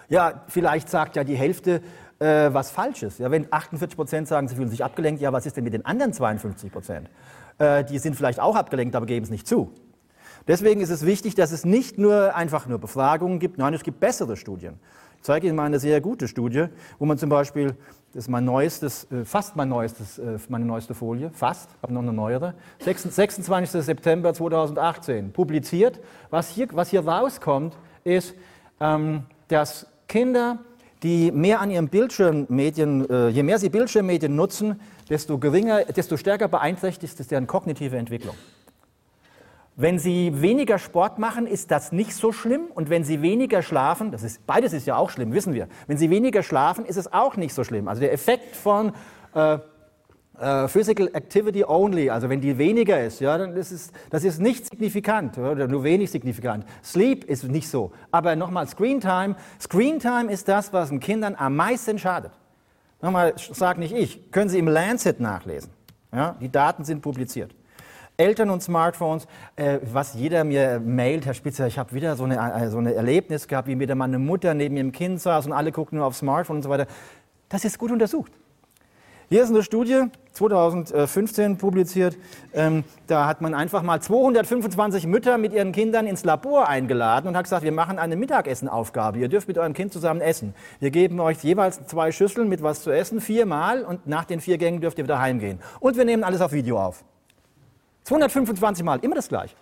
Ja, vielleicht sagt ja die Hälfte was Falsches. Ja, wenn 48% sagen, sie fühlen sich abgelenkt, ja, was ist denn mit den anderen 52%? Die sind vielleicht auch abgelenkt, aber geben es nicht zu. Deswegen ist es wichtig, dass es nicht einfach nur Befragungen gibt, nein, es gibt bessere Studien. Ich zeige Ihnen mal eine sehr gute Studie, wo man zum Beispiel, das ist mein neuestes, meine neueste Folie, habe noch eine neuere, 26. September 2018, publiziert. Was hier rauskommt, ist, dass Kinder, die mehr an ihren Bildschirmmedien, je mehr sie Bildschirmmedien nutzen, desto stärker beeinträchtigt ist deren kognitive Entwicklung. Wenn sie weniger Sport machen, ist das nicht so schlimm. Und wenn sie weniger schlafen, beides ist ja auch schlimm, wissen wir. Wenn sie weniger schlafen, ist es auch nicht so schlimm. Also der Effekt von Physical Activity Only, also wenn die weniger ist, ja, dann das ist nicht signifikant oder nur wenig signifikant. Sleep ist nicht so. Aber nochmal, Screen Time ist das, was den Kindern am meisten schadet. Nochmal, sag nicht ich, können Sie im Lancet nachlesen. Ja, die Daten sind publiziert. Eltern und Smartphones, was jeder mir mailt, Herr Spitzer, ich habe wieder so eine Erlebnis gehabt, wie wieder meine Mutter neben ihrem Kind saß und alle guckten nur aufs Smartphone und so weiter. Das ist gut untersucht. Hier ist eine Studie, 2015 publiziert, da hat man einfach mal 225 Mütter mit ihren Kindern ins Labor eingeladen und hat gesagt, wir machen eine Mittagessenaufgabe, ihr dürft mit eurem Kind zusammen essen. Wir geben euch jeweils 2 Schüsseln mit was zu essen, 4-mal und nach den 4 Gängen dürft ihr wieder heimgehen. Und wir nehmen alles auf Video auf. 225 Mal, immer das Gleiche.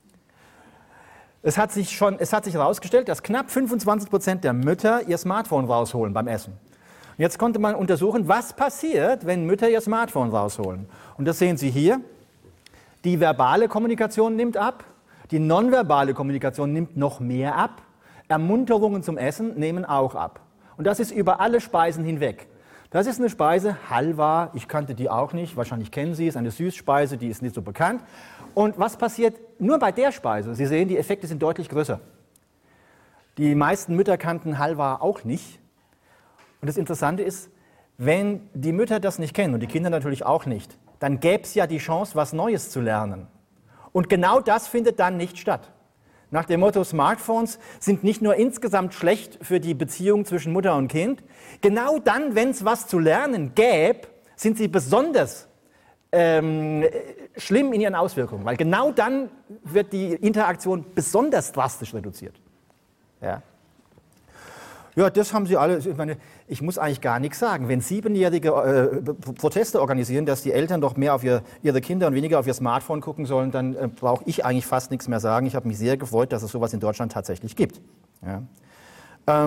Es hat sich herausgestellt, dass knapp 25% der Mütter ihr Smartphone rausholen beim Essen. Jetzt konnte man untersuchen, was passiert, wenn Mütter ihr Smartphone rausholen. Und das sehen Sie hier. Die verbale Kommunikation nimmt ab, die nonverbale Kommunikation nimmt noch mehr ab, Ermunterungen zum Essen nehmen auch ab. Und das ist über alle Speisen hinweg. Das ist eine Speise, Halwa, ich kannte die auch nicht, wahrscheinlich kennen Sie es, eine Süßspeise, die ist nicht so bekannt. Und was passiert nur bei der Speise? Sie sehen, die Effekte sind deutlich größer. Die meisten Mütter kannten Halwa auch nicht. Und das Interessante ist, wenn die Mütter das nicht kennen und die Kinder natürlich auch nicht, dann gäbe es ja die Chance, was Neues zu lernen. Und genau das findet dann nicht statt. Nach dem Motto, Smartphones sind nicht nur insgesamt schlecht für die Beziehung zwischen Mutter und Kind, genau dann, wenn es was zu lernen gäbe, sind sie besonders schlimm in ihren Auswirkungen, weil genau dann wird die Interaktion besonders drastisch reduziert. Ja. Ja, das haben sie alle. Ich muss eigentlich gar nichts sagen. Wenn 7-Jährige Proteste organisieren, dass die Eltern doch mehr auf ihre Kinder und weniger auf ihr Smartphone gucken sollen, dann brauche ich eigentlich fast nichts mehr sagen. Ich habe mich sehr gefreut, dass es sowas in Deutschland tatsächlich gibt. Ja.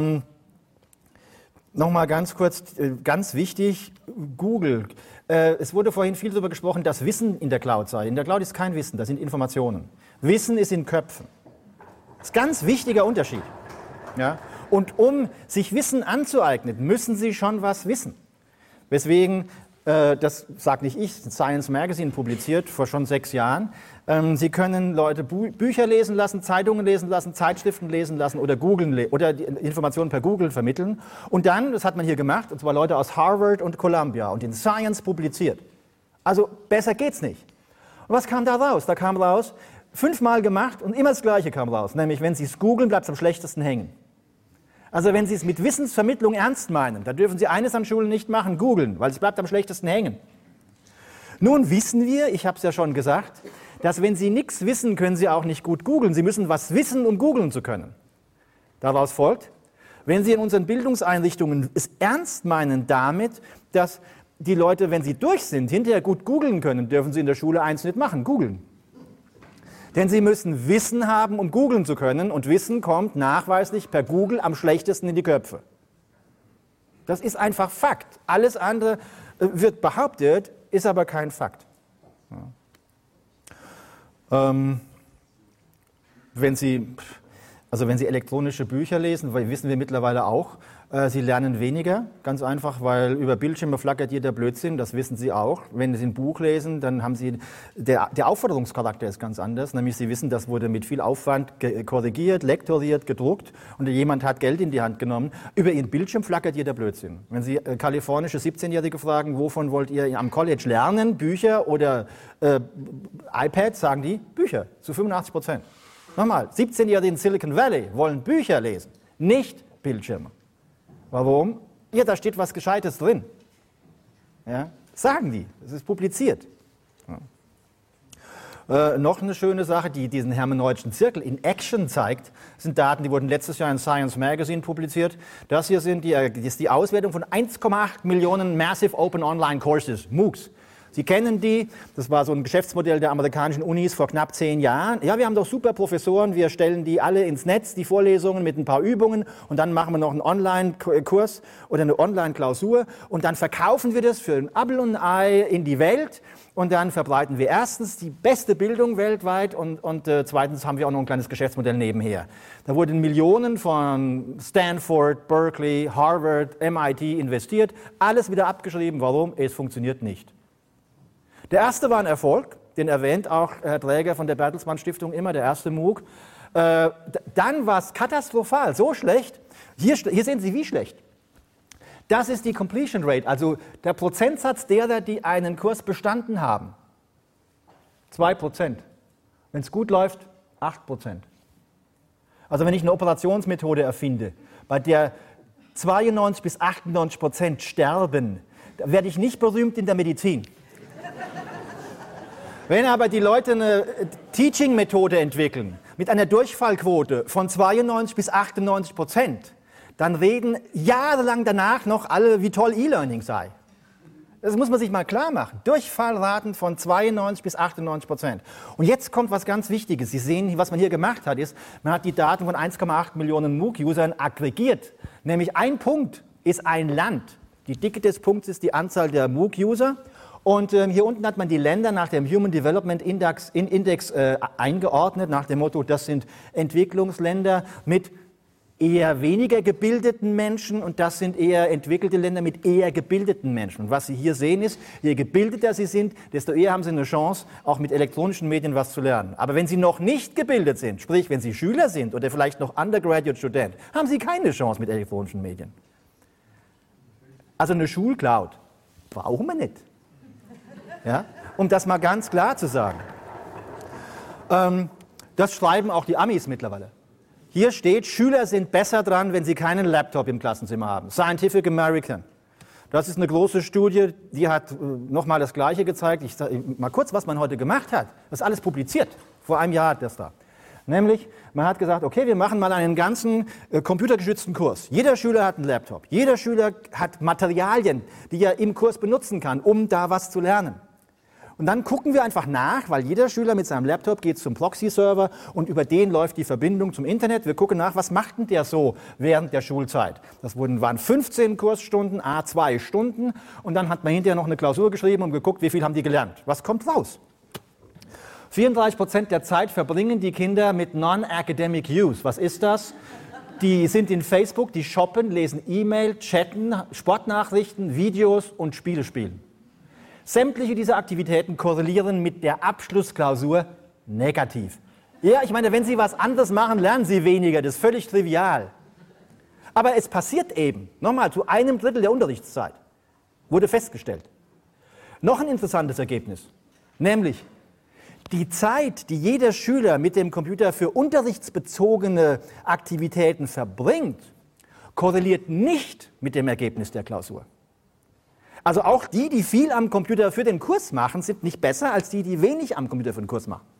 Nochmal ganz kurz, ganz wichtig, Google. Es wurde vorhin viel darüber gesprochen, dass Wissen in der Cloud sei. In der Cloud ist kein Wissen, das sind Informationen. Wissen ist in Köpfen. Das ist ein ganz wichtiger Unterschied. Ja. Und um sich Wissen anzueignen, müssen Sie schon was wissen. Weswegen, das sagt nicht ich, Science Magazine publiziert vor schon 6 Jahren, Sie können Leute Bücher lesen lassen, Zeitungen lesen lassen, Zeitschriften lesen lassen oder die Informationen per Google vermitteln. Und dann, das hat man hier gemacht, und zwar Leute aus Harvard und Columbia und in Science publiziert. Also besser geht's nicht. Und was kam da raus? Da kam raus, 5-mal gemacht und immer das Gleiche kam raus. Nämlich, wenn Sie es googeln, bleibt es am schlechtesten hängen. Also wenn Sie es mit Wissensvermittlung ernst meinen, dann dürfen Sie eines an Schulen nicht machen, googeln, weil es bleibt am schlechtesten hängen. Nun wissen wir, ich habe es ja schon gesagt, dass wenn Sie nichts wissen, können Sie auch nicht gut googeln. Sie müssen was wissen, um googeln zu können. Daraus folgt, wenn Sie in unseren Bildungseinrichtungen es ernst meinen damit, dass die Leute, wenn sie durch sind, hinterher gut googeln können, dürfen Sie in der Schule eins nicht machen, googeln. Denn Sie müssen Wissen haben, um googeln zu können. Und Wissen kommt nachweislich per Google am schlechtesten in die Köpfe. Das ist einfach Fakt. Alles andere wird behauptet, ist aber kein Fakt. Ja. Wenn Sie elektronische Bücher lesen, wissen wir mittlerweile auch, Sie lernen weniger, ganz einfach, weil über Bildschirme flackert jeder Blödsinn, das wissen Sie auch. Wenn Sie ein Buch lesen, dann haben Sie, der Aufforderungscharakter ist ganz anders, nämlich Sie wissen, das wurde mit viel Aufwand korrigiert, lektoriert, gedruckt und jemand hat Geld in die Hand genommen. Über Ihren Bildschirm flackert jeder Blödsinn. Wenn Sie kalifornische 17-Jährige fragen, wovon wollt ihr am College lernen, Bücher oder iPads, sagen die Bücher, zu 85%. Nochmal, 17-Jährige in Silicon Valley wollen Bücher lesen, nicht Bildschirme. Warum? Ja, da steht was Gescheites drin. Ja? Sagen die, es ist publiziert. Ja. Noch eine schöne Sache, die diesen hermeneutischen Zirkel in Action zeigt, sind Daten, die wurden letztes Jahr in Science Magazine publiziert. Das hier ist die Auswertung von 1,8 Millionen Massive Open Online Courses, MOOCs. Sie kennen die, das war so ein Geschäftsmodell der amerikanischen Unis vor knapp 10 Jahren. Ja, wir haben doch super Professoren, wir stellen die alle ins Netz, die Vorlesungen mit ein paar Übungen und dann machen wir noch einen Online-Kurs oder eine Online-Klausur und dann verkaufen wir das für ein Apfel und ein Ei in die Welt und dann verbreiten wir erstens die beste Bildung weltweit und zweitens haben wir auch noch ein kleines Geschäftsmodell nebenher. Da wurden Millionen von Stanford, Berkeley, Harvard, MIT investiert, alles wieder abgeschrieben. Warum? Es funktioniert nicht. Der erste war ein Erfolg, den erwähnt auch Herr Träger von der Bertelsmann Stiftung immer, der erste MOOC. Dann war es katastrophal, so schlecht. Hier sehen Sie, wie schlecht. Das ist die Completion Rate, also der Prozentsatz derer, die einen Kurs bestanden haben. 2%. Wenn es gut läuft, 8%. Also wenn ich eine Operationsmethode erfinde, bei der 92 bis 98% sterben, da werde ich nicht berühmt in der Medizin. Wenn aber die Leute eine Teaching-Methode entwickeln, mit einer Durchfallquote von 92 bis 98%, dann reden jahrelang danach noch alle, wie toll E-Learning sei. Das muss man sich mal klar machen. Durchfallraten von 92 bis 98%. Und jetzt kommt was ganz Wichtiges. Sie sehen, was man hier gemacht hat, ist, man hat die Daten von 1,8 Millionen MOOC-Usern aggregiert. Nämlich ein Punkt ist ein Land. Die Dicke des Punkts ist die Anzahl der MOOC-User. Und hier unten hat man die Länder nach dem Human Development Index eingeordnet, nach dem Motto, das sind Entwicklungsländer mit eher weniger gebildeten Menschen und das sind eher entwickelte Länder mit eher gebildeten Menschen. Und was Sie hier sehen ist, je gebildeter Sie sind, desto eher haben Sie eine Chance, auch mit elektronischen Medien was zu lernen. Aber wenn Sie noch nicht gebildet sind, sprich wenn Sie Schüler sind oder vielleicht noch Undergraduate-Student, haben Sie keine Chance mit elektronischen Medien. Also eine Schulcloud brauchen wir nicht. Ja? Um das mal ganz klar zu sagen. Das schreiben auch die Amis mittlerweile. Hier steht, Schüler sind besser dran, wenn sie keinen Laptop im Klassenzimmer haben. Scientific American. Das ist eine große Studie, die hat nochmal das Gleiche gezeigt. Ich sage mal kurz, was man heute gemacht hat. Das ist alles publiziert. Vor einem Jahr hat das da. Nämlich, man hat gesagt, okay, wir machen mal einen ganzen computergeschützten Kurs. Jeder Schüler hat einen Laptop. Jeder Schüler hat Materialien, die er im Kurs benutzen kann, um da was zu lernen. Und dann gucken wir einfach nach, weil jeder Schüler mit seinem Laptop geht zum Proxy-Server und über den läuft die Verbindung zum Internet. Wir gucken nach, was macht denn der so während der Schulzeit. Das waren 15 Kursstunden, 2 Stunden und dann hat man hinterher noch eine Klausur geschrieben und geguckt, wie viel haben die gelernt. Was kommt raus? 34% der Zeit verbringen die Kinder mit Non-Academic Use. Was ist das? Die sind in Facebook, die shoppen, lesen E-Mail, chatten, Sportnachrichten, Videos und Spiele spielen. Sämtliche dieser Aktivitäten korrelieren mit der Abschlussklausur negativ. Ja, ich meine, wenn Sie was anderes machen, lernen Sie weniger, das ist völlig trivial. Aber es passiert eben, nochmal, zu 1/3 der Unterrichtszeit, wurde festgestellt. Noch ein interessantes Ergebnis, nämlich die Zeit, die jeder Schüler mit dem Computer für unterrichtsbezogene Aktivitäten verbringt, korreliert nicht mit dem Ergebnis der Klausur. Also auch die, die viel am Computer für den Kurs machen, sind nicht besser als die, die wenig am Computer für den Kurs machen.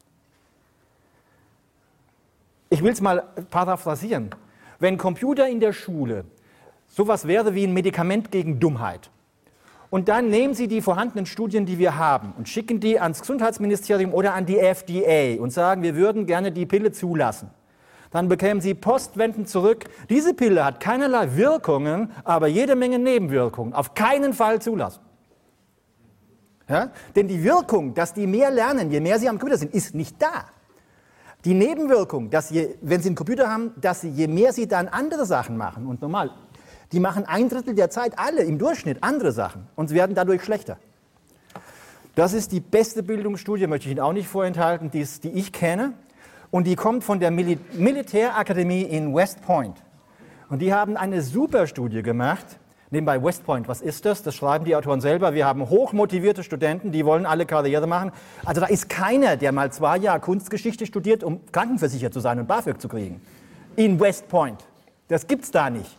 Ich will es mal paraphrasieren. Wenn Computer in der Schule sowas wäre wie ein Medikament gegen Dummheit, und dann nehmen Sie die vorhandenen Studien, die wir haben, und schicken die ans Gesundheitsministerium oder an die FDA und sagen, wir würden gerne die Pille zulassen. Dann bekämen Sie postwendend zurück, diese Pille hat keinerlei Wirkungen, aber jede Menge Nebenwirkungen. Auf keinen Fall zulassen. Ja? Denn die Wirkung, dass die mehr lernen, je mehr sie am Computer sind, ist nicht da. Die Nebenwirkung, dass wenn Sie einen Computer haben, dass sie, je mehr sie dann andere Sachen machen, und normal, die machen 1/3 der Zeit alle im Durchschnitt andere Sachen und sie werden dadurch schlechter. Das ist die beste Bildungsstudie, möchte ich Ihnen auch nicht vorenthalten, die ich kenne. Und die kommt von der Militärakademie in West Point. Und die haben eine super Studie gemacht. Nebenbei West Point, was ist das? Das schreiben die Autoren selber. Wir haben hochmotivierte Studenten, die wollen alle Karriere machen. Also da ist keiner, der mal 2 Jahre Kunstgeschichte studiert, um krankenversichert zu sein und BAföG zu kriegen. In West Point. Das gibt's da nicht.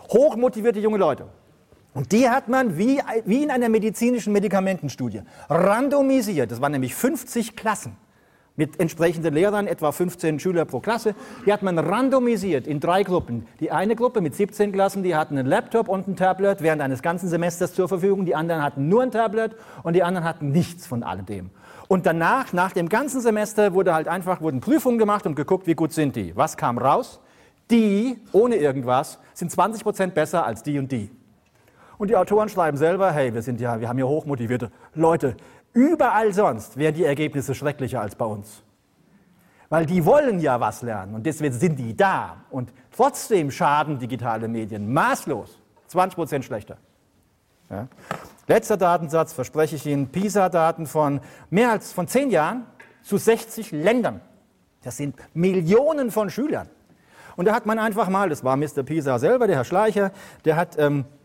Hochmotivierte junge Leute. Und die hat man wie in einer medizinischen Medikamentenstudie randomisiert. Das waren nämlich 50 Klassen mit entsprechenden Lehrern, etwa 15 Schüler pro Klasse. Die hat man randomisiert in 3 Gruppen. Die eine Gruppe mit 17 Klassen, die hatten einen Laptop und ein Tablet während eines ganzen Semesters zur Verfügung. Die anderen hatten nur ein Tablet und die anderen hatten nichts von alledem. Und danach, nach dem ganzen Semester, wurden Prüfungen gemacht und geguckt, wie gut sind die. Was kam raus? Die, ohne irgendwas, sind 20% besser als die und die. Und die Autoren schreiben selber, hey, wir haben hier hochmotivierte Leute. Überall sonst wären die Ergebnisse schrecklicher als bei uns. Weil die wollen ja was lernen und deswegen sind die da. Und trotzdem schaden digitale Medien maßlos. 20% schlechter. Ja. Letzter Datensatz, verspreche ich Ihnen, PISA-Daten von 10 Jahren zu 60 Ländern. Das sind Millionen von Schülern. Und da hat man einfach mal, das war Mr. PISA selber, der Herr Schleicher, der hat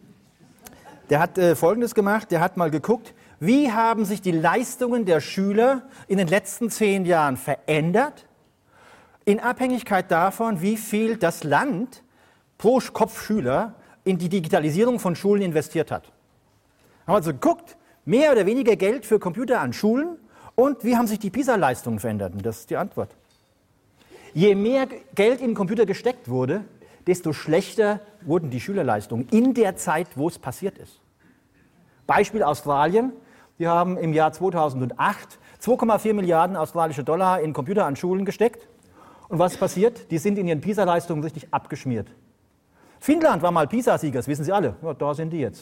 Folgendes gemacht, der hat mal geguckt, wie haben sich die Leistungen der Schüler in den letzten 10 Jahren verändert, in Abhängigkeit davon, wie viel das Land pro Kopf Schüler in die Digitalisierung von Schulen investiert hat. Haben also geguckt, mehr oder weniger Geld für Computer an Schulen und wie haben sich die PISA-Leistungen verändert? Und das ist die Antwort. Je mehr Geld in den Computer gesteckt wurde, desto schlechter wurden die Schülerleistungen in der Zeit, wo es passiert ist. Beispiel Australien. Die haben im Jahr 2008 2,4 Milliarden australische Dollar in Computer an Schulen gesteckt. Und was ist passiert? Die sind in ihren PISA-Leistungen richtig abgeschmiert. Finnland war mal PISA-Sieger, das wissen Sie alle. Ja, da sind die jetzt.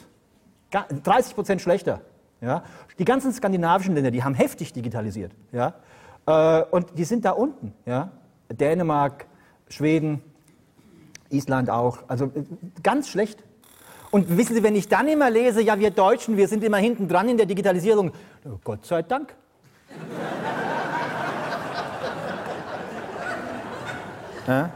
30% schlechter. Ja? Die ganzen skandinavischen Länder, die haben heftig digitalisiert. Ja? Und die sind da unten. Ja? Dänemark, Schweden, Island auch. Also ganz schlecht. Und wissen Sie, wenn ich dann immer lese, ja, wir Deutschen, wir sind immer hinten dran in der Digitalisierung, Gott sei Dank. Ja,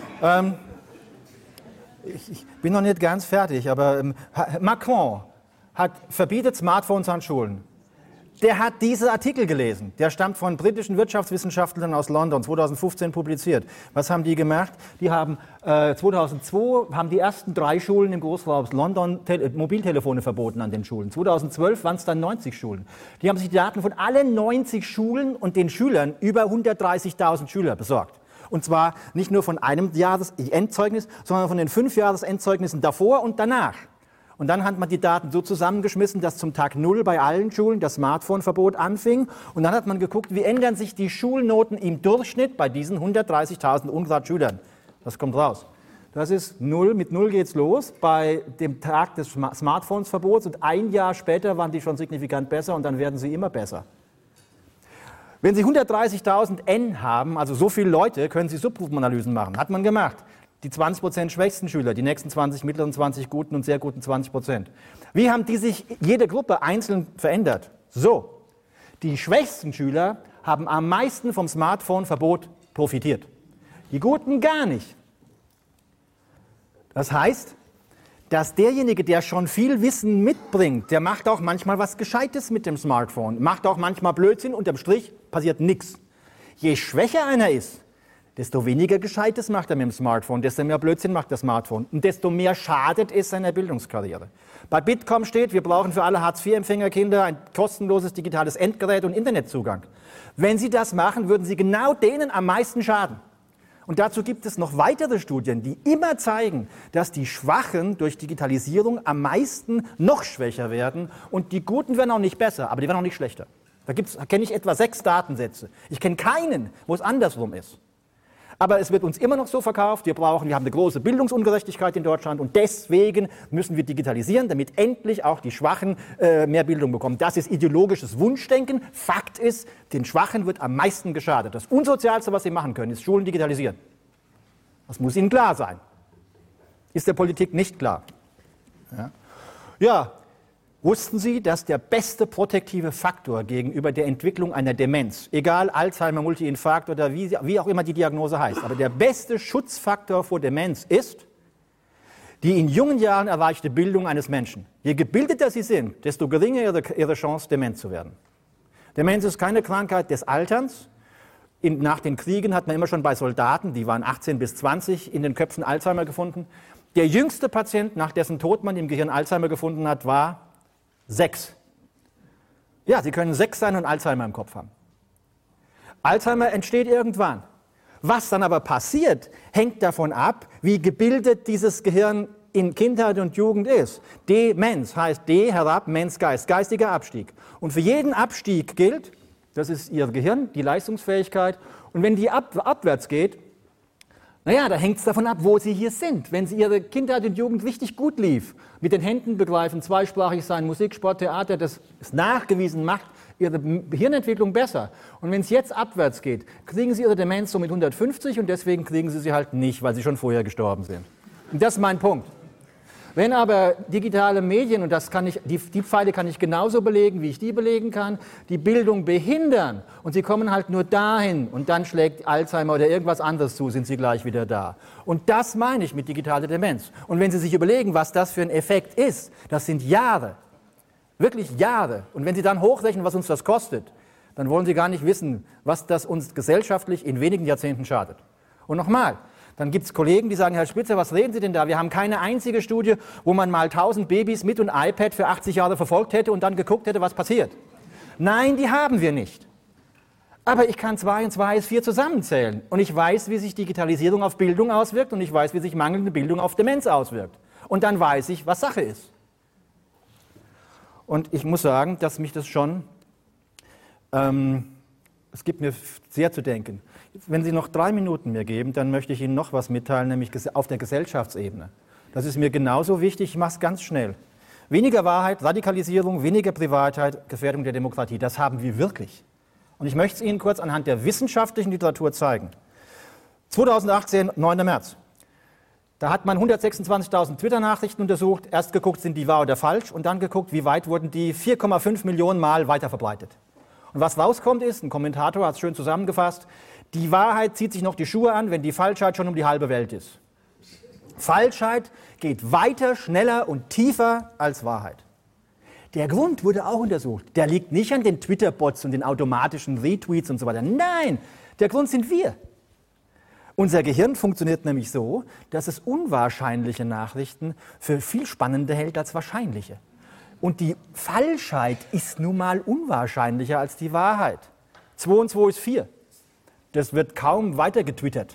ich bin noch nicht ganz fertig, aber Macron verbietet Smartphones an Schulen. Der hat diesen Artikel gelesen. Der stammt von britischen Wirtschaftswissenschaftlern aus London, 2015 publiziert. Was haben die gemacht? Die haben 2002 haben die ersten 3 Schulen im Großraum London Mobiltelefone verboten an den Schulen. 2012 waren es dann 90 Schulen. Die haben sich die Daten von allen 90 Schulen und den Schülern, über 130.000 Schüler, besorgt. Und zwar nicht nur von einem Jahresendzzeugnis, sondern von den 5 Jahresendzeugnissen davor und danach. Und dann hat man die Daten so zusammengeschmissen, dass zum Tag 0 bei allen Schulen das Smartphone-Verbot anfing. Und dann hat man geguckt, wie ändern sich die Schulnoten im Durchschnitt bei diesen 130.000 Ungrad-Schülern. Das kommt raus. Das ist 0, mit 0 geht's los bei dem Tag des Smartphones-Verbots. Und ein Jahr später waren die schon signifikant besser und dann werden sie immer besser. Wenn Sie 130.000 N haben, also so viele Leute, können Sie Subgruppenanalysen machen. Hat man gemacht. Die 20% schwächsten Schüler, die nächsten 20 mittleren, 20 guten und sehr guten 20%. Wie haben die sich jede Gruppe einzeln verändert? So, die schwächsten Schüler haben am meisten vom Smartphone-Verbot profitiert. Die Guten gar nicht. Das heißt, dass derjenige, der schon viel Wissen mitbringt, der macht auch manchmal was Gescheites mit dem Smartphone, macht auch manchmal Blödsinn, unterm Strich passiert nichts. Je schwächer einer ist, desto weniger Gescheites macht er mit dem Smartphone, desto mehr Blödsinn macht das Smartphone und desto mehr schadet es seiner Bildungskarriere. Bei Bitkom steht, wir brauchen für alle Hartz-IV-Empfängerkinder ein kostenloses digitales Endgerät und Internetzugang. Wenn Sie das machen, würden Sie genau denen am meisten schaden. Und dazu gibt es noch weitere Studien, die immer zeigen, dass die Schwachen durch Digitalisierung am meisten noch schwächer werden und die Guten werden auch nicht besser, aber die werden auch nicht schlechter. Da kenne ich etwa 6 Datensätze. Ich kenne keinen, wo es andersrum ist. Aber es wird uns immer noch so verkauft, wir haben eine große Bildungsungerechtigkeit in Deutschland und deswegen müssen wir digitalisieren, damit endlich auch die Schwachen mehr Bildung bekommen. Das ist ideologisches Wunschdenken. Fakt ist, den Schwachen wird am meisten geschadet. Das Unsozialste, was sie machen können, ist Schulen digitalisieren. Das muss ihnen klar sein. Ist der Politik nicht klar. Ja. Wussten Sie, dass der beste protektive Faktor gegenüber der Entwicklung einer Demenz, egal Alzheimer, Multiinfarkt oder wie auch immer die Diagnose heißt, aber der beste Schutzfaktor vor Demenz ist die in jungen Jahren erreichte Bildung eines Menschen. Je gebildeter Sie sind, desto geringer Ihre Chance, dement zu werden. Demenz ist keine Krankheit des Alterns. Nach den Kriegen hat man immer schon bei Soldaten, die waren 18 bis 20, in den Köpfen Alzheimer gefunden. Der jüngste Patient, nach dessen Tod man im Gehirn Alzheimer gefunden hat, war 6. Ja, Sie können 6 sein und Alzheimer im Kopf haben. Alzheimer entsteht irgendwann. Was dann aber passiert, hängt davon ab, wie gebildet dieses Gehirn in Kindheit und Jugend ist. Demenz heißt D herab, Mens Geist, geistiger Abstieg. Und für jeden Abstieg gilt, das ist Ihr Gehirn, die Leistungsfähigkeit. Und wenn die abwärts geht, naja, da hängt es davon ab, wo Sie hier sind. Wenn Ihre Kindheit und Jugend richtig gut lief, mit den Händen begreifen, zweisprachig sein, Musik, Sport, Theater, das ist nachgewiesen, macht Ihre Hirnentwicklung besser. Und wenn es jetzt abwärts geht, kriegen Sie Ihre Demenz so mit 150 und deswegen kriegen Sie sie halt nicht, weil Sie schon vorher gestorben sind. Und das ist mein Punkt. Wenn aber digitale Medien, und das kann ich, die Pfeile kann ich genauso belegen, wie ich die belegen kann, die Bildung behindern und sie kommen halt nur dahin und dann schlägt Alzheimer oder irgendwas anderes zu, sind sie gleich wieder da. Und das meine ich mit digitaler Demenz. Und wenn Sie sich überlegen, was das für ein Effekt ist, das sind Jahre, wirklich Jahre. Und wenn Sie dann hochrechnen, was uns das kostet, dann wollen Sie gar nicht wissen, was das uns gesellschaftlich in wenigen Jahrzehnten schadet. Und nochmal, dann gibt es Kollegen, die sagen, Herr Spitzer, was reden Sie denn da? Wir haben keine einzige Studie, wo man mal 1000 Babys mit und iPad für 80 Jahre verfolgt hätte und dann geguckt hätte, was passiert. Nein, die haben wir nicht. Aber ich kann 2 und 2 ist 4 zusammenzählen. Und ich weiß, wie sich Digitalisierung auf Bildung auswirkt und ich weiß, wie sich mangelnde Bildung auf Demenz auswirkt. Und dann weiß ich, was Sache ist. Und ich muss sagen, dass mich das schon, es gibt mir sehr zu denken. Wenn Sie noch 3 Minuten mir geben, dann möchte ich Ihnen noch was mitteilen, nämlich auf der Gesellschaftsebene. Das ist mir genauso wichtig, ich mache es ganz schnell. Weniger Wahrheit, Radikalisierung, weniger Privatheit, Gefährdung der Demokratie, das haben wir wirklich. Und ich möchte es Ihnen kurz anhand der wissenschaftlichen Literatur zeigen. 2018, 9. März. Da hat man 126.000 Twitter-Nachrichten untersucht, erst geguckt, sind die wahr oder falsch, und dann geguckt, wie weit wurden die 4,5 Millionen Mal weiterverbreitet. Und was rauskommt ist, ein Kommentator hat es schön zusammengefasst, die Wahrheit zieht sich noch die Schuhe an, wenn die Falschheit schon um die halbe Welt ist. Falschheit geht weiter, schneller und tiefer als Wahrheit. Der Grund wurde auch untersucht. Der liegt nicht an den Twitter-Bots und den automatischen Retweets und so weiter. Nein, der Grund sind wir. Unser Gehirn funktioniert nämlich so, dass es unwahrscheinliche Nachrichten für viel spannender hält als wahrscheinliche. Und die Falschheit ist nun mal unwahrscheinlicher als die Wahrheit. 2 und 2 ist 4. Das wird kaum weiter getwittert.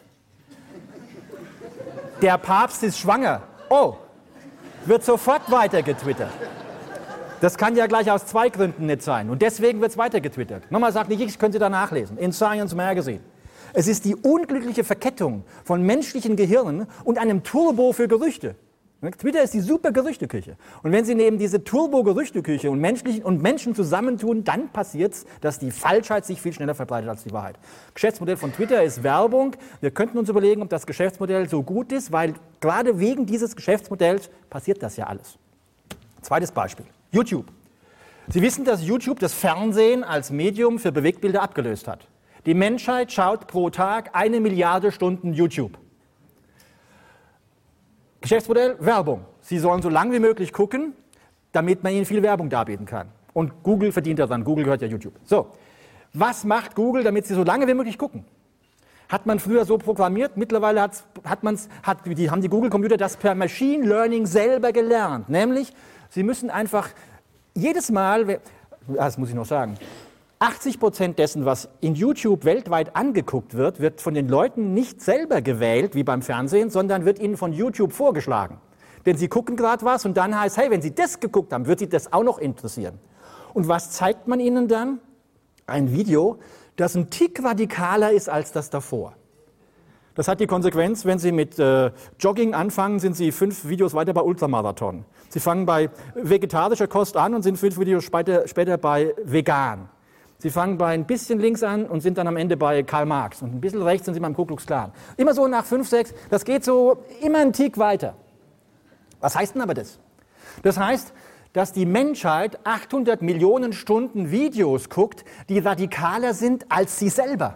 Der Papst ist schwanger. Oh, wird sofort weiter getwittert. Das kann ja gleich aus 2 Gründen nicht sein. Und deswegen wird es weiter getwittert. Nochmal sagt nicht, ich können Sie da nachlesen. In Science Magazine. Es ist die unglückliche Verkettung von menschlichen Gehirnen und einem Turbo für Gerüchte. Twitter ist die super Gerüchteküche. Und wenn Sie neben diese Turbo-Gerüchteküche und Menschen zusammentun, dann passiert es, dass die Falschheit sich viel schneller verbreitet als die Wahrheit. Geschäftsmodell von Twitter ist Werbung. Wir könnten uns überlegen, ob das Geschäftsmodell so gut ist, weil gerade wegen dieses Geschäftsmodells passiert das ja alles. Zweites Beispiel. YouTube. Sie wissen, dass YouTube das Fernsehen als Medium für Bewegtbilder abgelöst hat. Die Menschheit schaut pro Tag 1 Milliarde Stunden YouTube. Geschäftsmodell, Werbung. Sie sollen so lange wie möglich gucken, damit man ihnen viel Werbung darbieten kann. Und Google verdient daran. Google gehört ja YouTube. So, was macht Google, damit sie so lange wie möglich gucken? Hat man früher so programmiert, mittlerweile haben die Google-Computer das per Machine Learning selber gelernt. Nämlich, sie müssen einfach jedes Mal, das muss ich noch sagen, 80% dessen, was in YouTube weltweit angeguckt wird, wird von den Leuten nicht selber gewählt, wie beim Fernsehen, sondern wird ihnen von YouTube vorgeschlagen. Denn sie gucken gerade was und dann heißt, hey, wenn Sie das geguckt haben, wird Sie das auch noch interessieren. Und was zeigt man Ihnen dann? Ein Video, das ein Tick radikaler ist als das davor. Das hat die Konsequenz, wenn Sie mit Jogging anfangen, sind Sie 5 Videos weiter bei Ultramarathon. Sie fangen bei vegetarischer Kost an und sind 5 Videos später bei vegan. Sie fangen bei ein bisschen links an und sind dann am Ende bei Karl Marx. Und ein bisschen rechts sind Sie beim Ku Klux Klan. Immer so nach 5, 6, das geht so immer einen Tick weiter. Was heißt denn aber das? Das heißt, dass die Menschheit 800 Millionen Stunden Videos guckt, die radikaler sind als sie selber.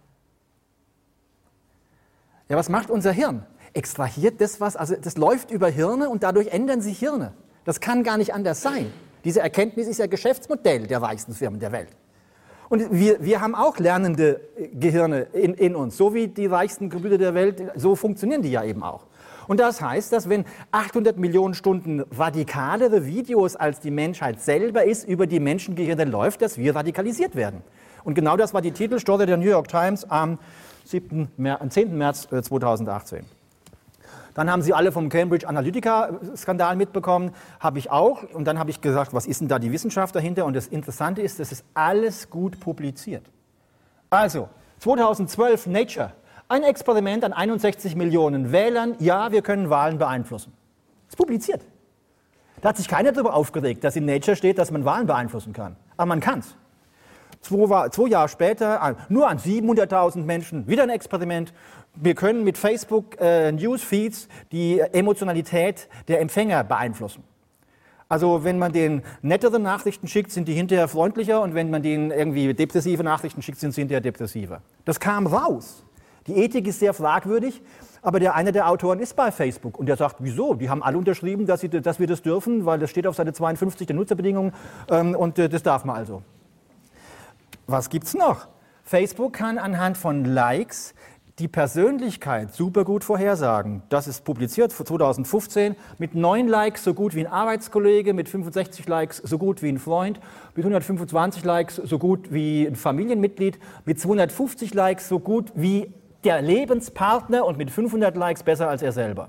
Ja, was macht unser Hirn? Extrahiert das was, also das läuft über Hirne und dadurch ändern sich Hirne. Das kann gar nicht anders sein. Diese Erkenntnis ist ja Geschäftsmodell der reichsten Firmen der Welt. Und wir haben auch lernende Gehirne in uns, so wie die reichsten Computer der Welt, so funktionieren die ja eben auch. Und das heißt, dass wenn 800 Millionen Stunden radikalere Videos als die Menschheit selber ist, über die Menschengehirne läuft, dass wir radikalisiert werden. Und genau das war die Titelstory der New York Times am 10. März 2018. Dann haben Sie alle vom Cambridge Analytica-Skandal mitbekommen, habe ich auch. Und dann habe ich gesagt, was ist denn da die Wissenschaft dahinter? Und das Interessante ist, das ist alles gut publiziert. Also, 2012 Nature, ein Experiment an 61 Millionen Wählern. Ja, wir können Wahlen beeinflussen. Das ist publiziert. Da hat sich keiner darüber aufgeregt, dass in Nature steht, dass man Wahlen beeinflussen kann. Aber man kann es. 2 Jahre später, nur an 700.000 Menschen, wieder ein Experiment. Wir können mit Facebook Newsfeeds die Emotionalität der Empfänger beeinflussen. Also wenn man denen nettere Nachrichten schickt, sind die hinterher freundlicher und wenn man denen irgendwie depressive Nachrichten schickt, sind sie hinterher depressiver. Das kam raus. Die Ethik ist sehr fragwürdig, aber einer der Autoren ist bei Facebook und der sagt, wieso? Die haben alle unterschrieben, dass wir das dürfen, weil das steht auf Seite 52 der Nutzerbedingungen und das darf man also. Was gibt's noch? Facebook kann anhand von Likes die Persönlichkeit super gut vorhersagen. Das ist publiziert für 2015 mit 9 Likes so gut wie ein Arbeitskollege, mit 65 Likes so gut wie ein Freund, mit 125 Likes so gut wie ein Familienmitglied, mit 250 Likes so gut wie der Lebenspartner und mit 500 Likes besser als er selber.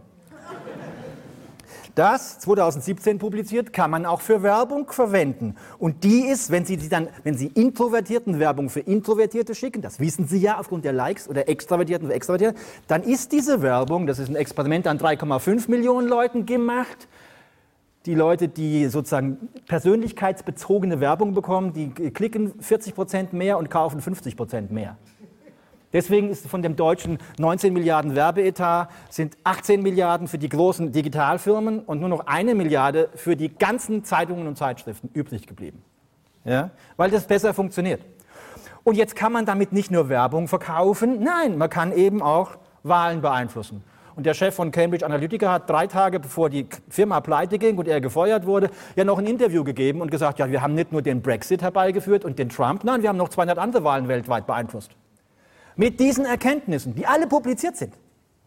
Das, 2017 publiziert, kann man auch für Werbung verwenden. Und die ist, wenn Sie Introvertierten Werbung für Introvertierte schicken, das wissen Sie ja aufgrund der Likes, oder Extravertierten für Extravertierte, dann ist diese Werbung, das ist ein Experiment an 3,5 Millionen Leuten gemacht. Die Leute, die sozusagen persönlichkeitsbezogene Werbung bekommen, die klicken 40% mehr und kaufen 50% mehr. Deswegen ist von dem deutschen 19 Milliarden Werbeetat sind 18 Milliarden für die großen Digitalfirmen und nur noch 1 Milliarde für die ganzen Zeitungen und Zeitschriften übrig geblieben. Ja? Weil das besser funktioniert. Und jetzt kann man damit nicht nur Werbung verkaufen, nein, man kann eben auch Wahlen beeinflussen. Und der Chef von Cambridge Analytica hat 3 Tage bevor die Firma pleite ging und er gefeuert wurde, ja noch ein Interview gegeben und gesagt, ja, wir haben nicht nur den Brexit herbeigeführt und den Trump, nein, wir haben noch 200 andere Wahlen weltweit beeinflusst. Mit diesen Erkenntnissen, die alle publiziert sind.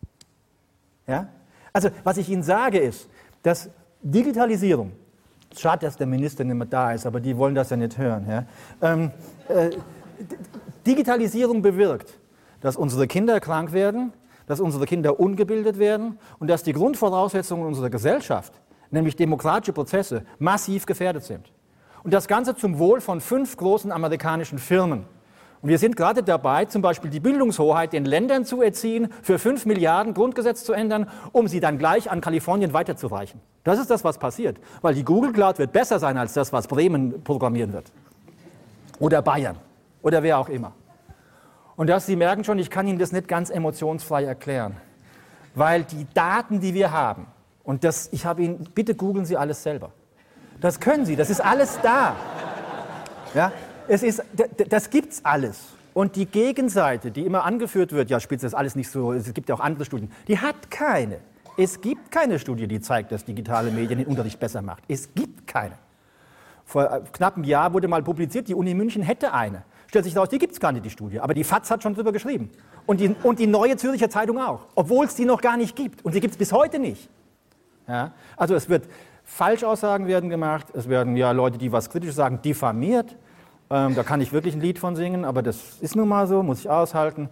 Ja? Also, was ich Ihnen sage, ist, dass Digitalisierung, schade, dass der Minister nicht mehr da ist, aber die wollen das ja nicht hören. Ja? Digitalisierung bewirkt, dass unsere Kinder krank werden, dass unsere Kinder ungebildet werden und dass die Grundvoraussetzungen unserer Gesellschaft, nämlich demokratische Prozesse, massiv gefährdet sind. Und das Ganze zum Wohl von 5 großen amerikanischen Firmen. Und wir sind gerade dabei, zum Beispiel die Bildungshoheit den Ländern zu erziehen, für 5 Milliarden Grundgesetz zu ändern, um sie dann gleich an Kalifornien weiterzureichen. Das ist das, was passiert. Weil die Google Cloud wird besser sein als das, was Bremen programmieren wird. Oder Bayern. Oder wer auch immer. Und Sie merken schon, ich kann Ihnen das nicht ganz emotionsfrei erklären. Weil die Daten, die wir haben, und ich habe Ihnen, bitte googeln Sie alles selber. Das können Sie, das ist alles da. Ja? Das gibt's alles. Und die Gegenseite, die immer angeführt wird, ja, Spitze, das ist alles nicht so, es gibt ja auch andere Studien, die hat keine. Es gibt keine Studie, die zeigt, dass digitale Medien den Unterricht besser macht. Es gibt keine. Vor knapp einem Jahr wurde mal publiziert, die Uni München hätte eine. Stellt sich raus, die gibt es gar nicht, die Studie. Aber die FAZ hat schon drüber geschrieben. Und die Neue Zürcher Zeitung auch. Obwohl es die noch gar nicht gibt. Und sie gibt es bis heute nicht. Ja? Also es wird Falschaussagen werden gemacht. Es werden ja Leute, die was Kritisches sagen, diffamiert. Da kann ich wirklich ein Lied von singen, aber das ist nun mal so, muss ich aushalten.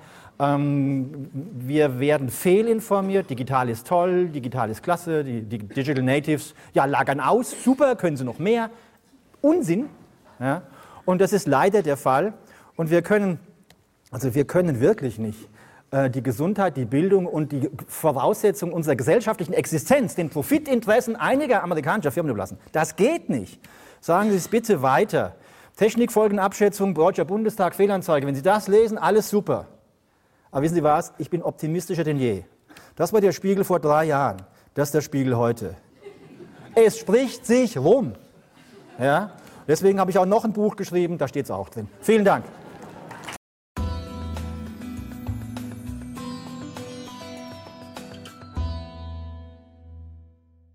Wir werden fehlinformiert, digital ist toll, digital ist klasse, die Digital Natives ja, lagern aus, super, können sie noch mehr. Unsinn. Ja? Und das ist leider der Fall. Und wir können wirklich nicht die Gesundheit, die Bildung und die Voraussetzungen unserer gesellschaftlichen Existenz den Profitinteressen einiger amerikanischer Firmen überlassen. Das geht nicht. Sagen Sie es bitte weiter. Technikfolgenabschätzung, Deutscher Bundestag, Fehlanzeige. Wenn Sie das lesen, alles super. Aber wissen Sie was? Ich bin optimistischer denn je. Das war der Spiegel vor 3 Jahren. Das ist der Spiegel heute. Es spricht sich rum. Ja? Deswegen habe ich auch noch ein Buch geschrieben, da steht es auch drin. Vielen Dank.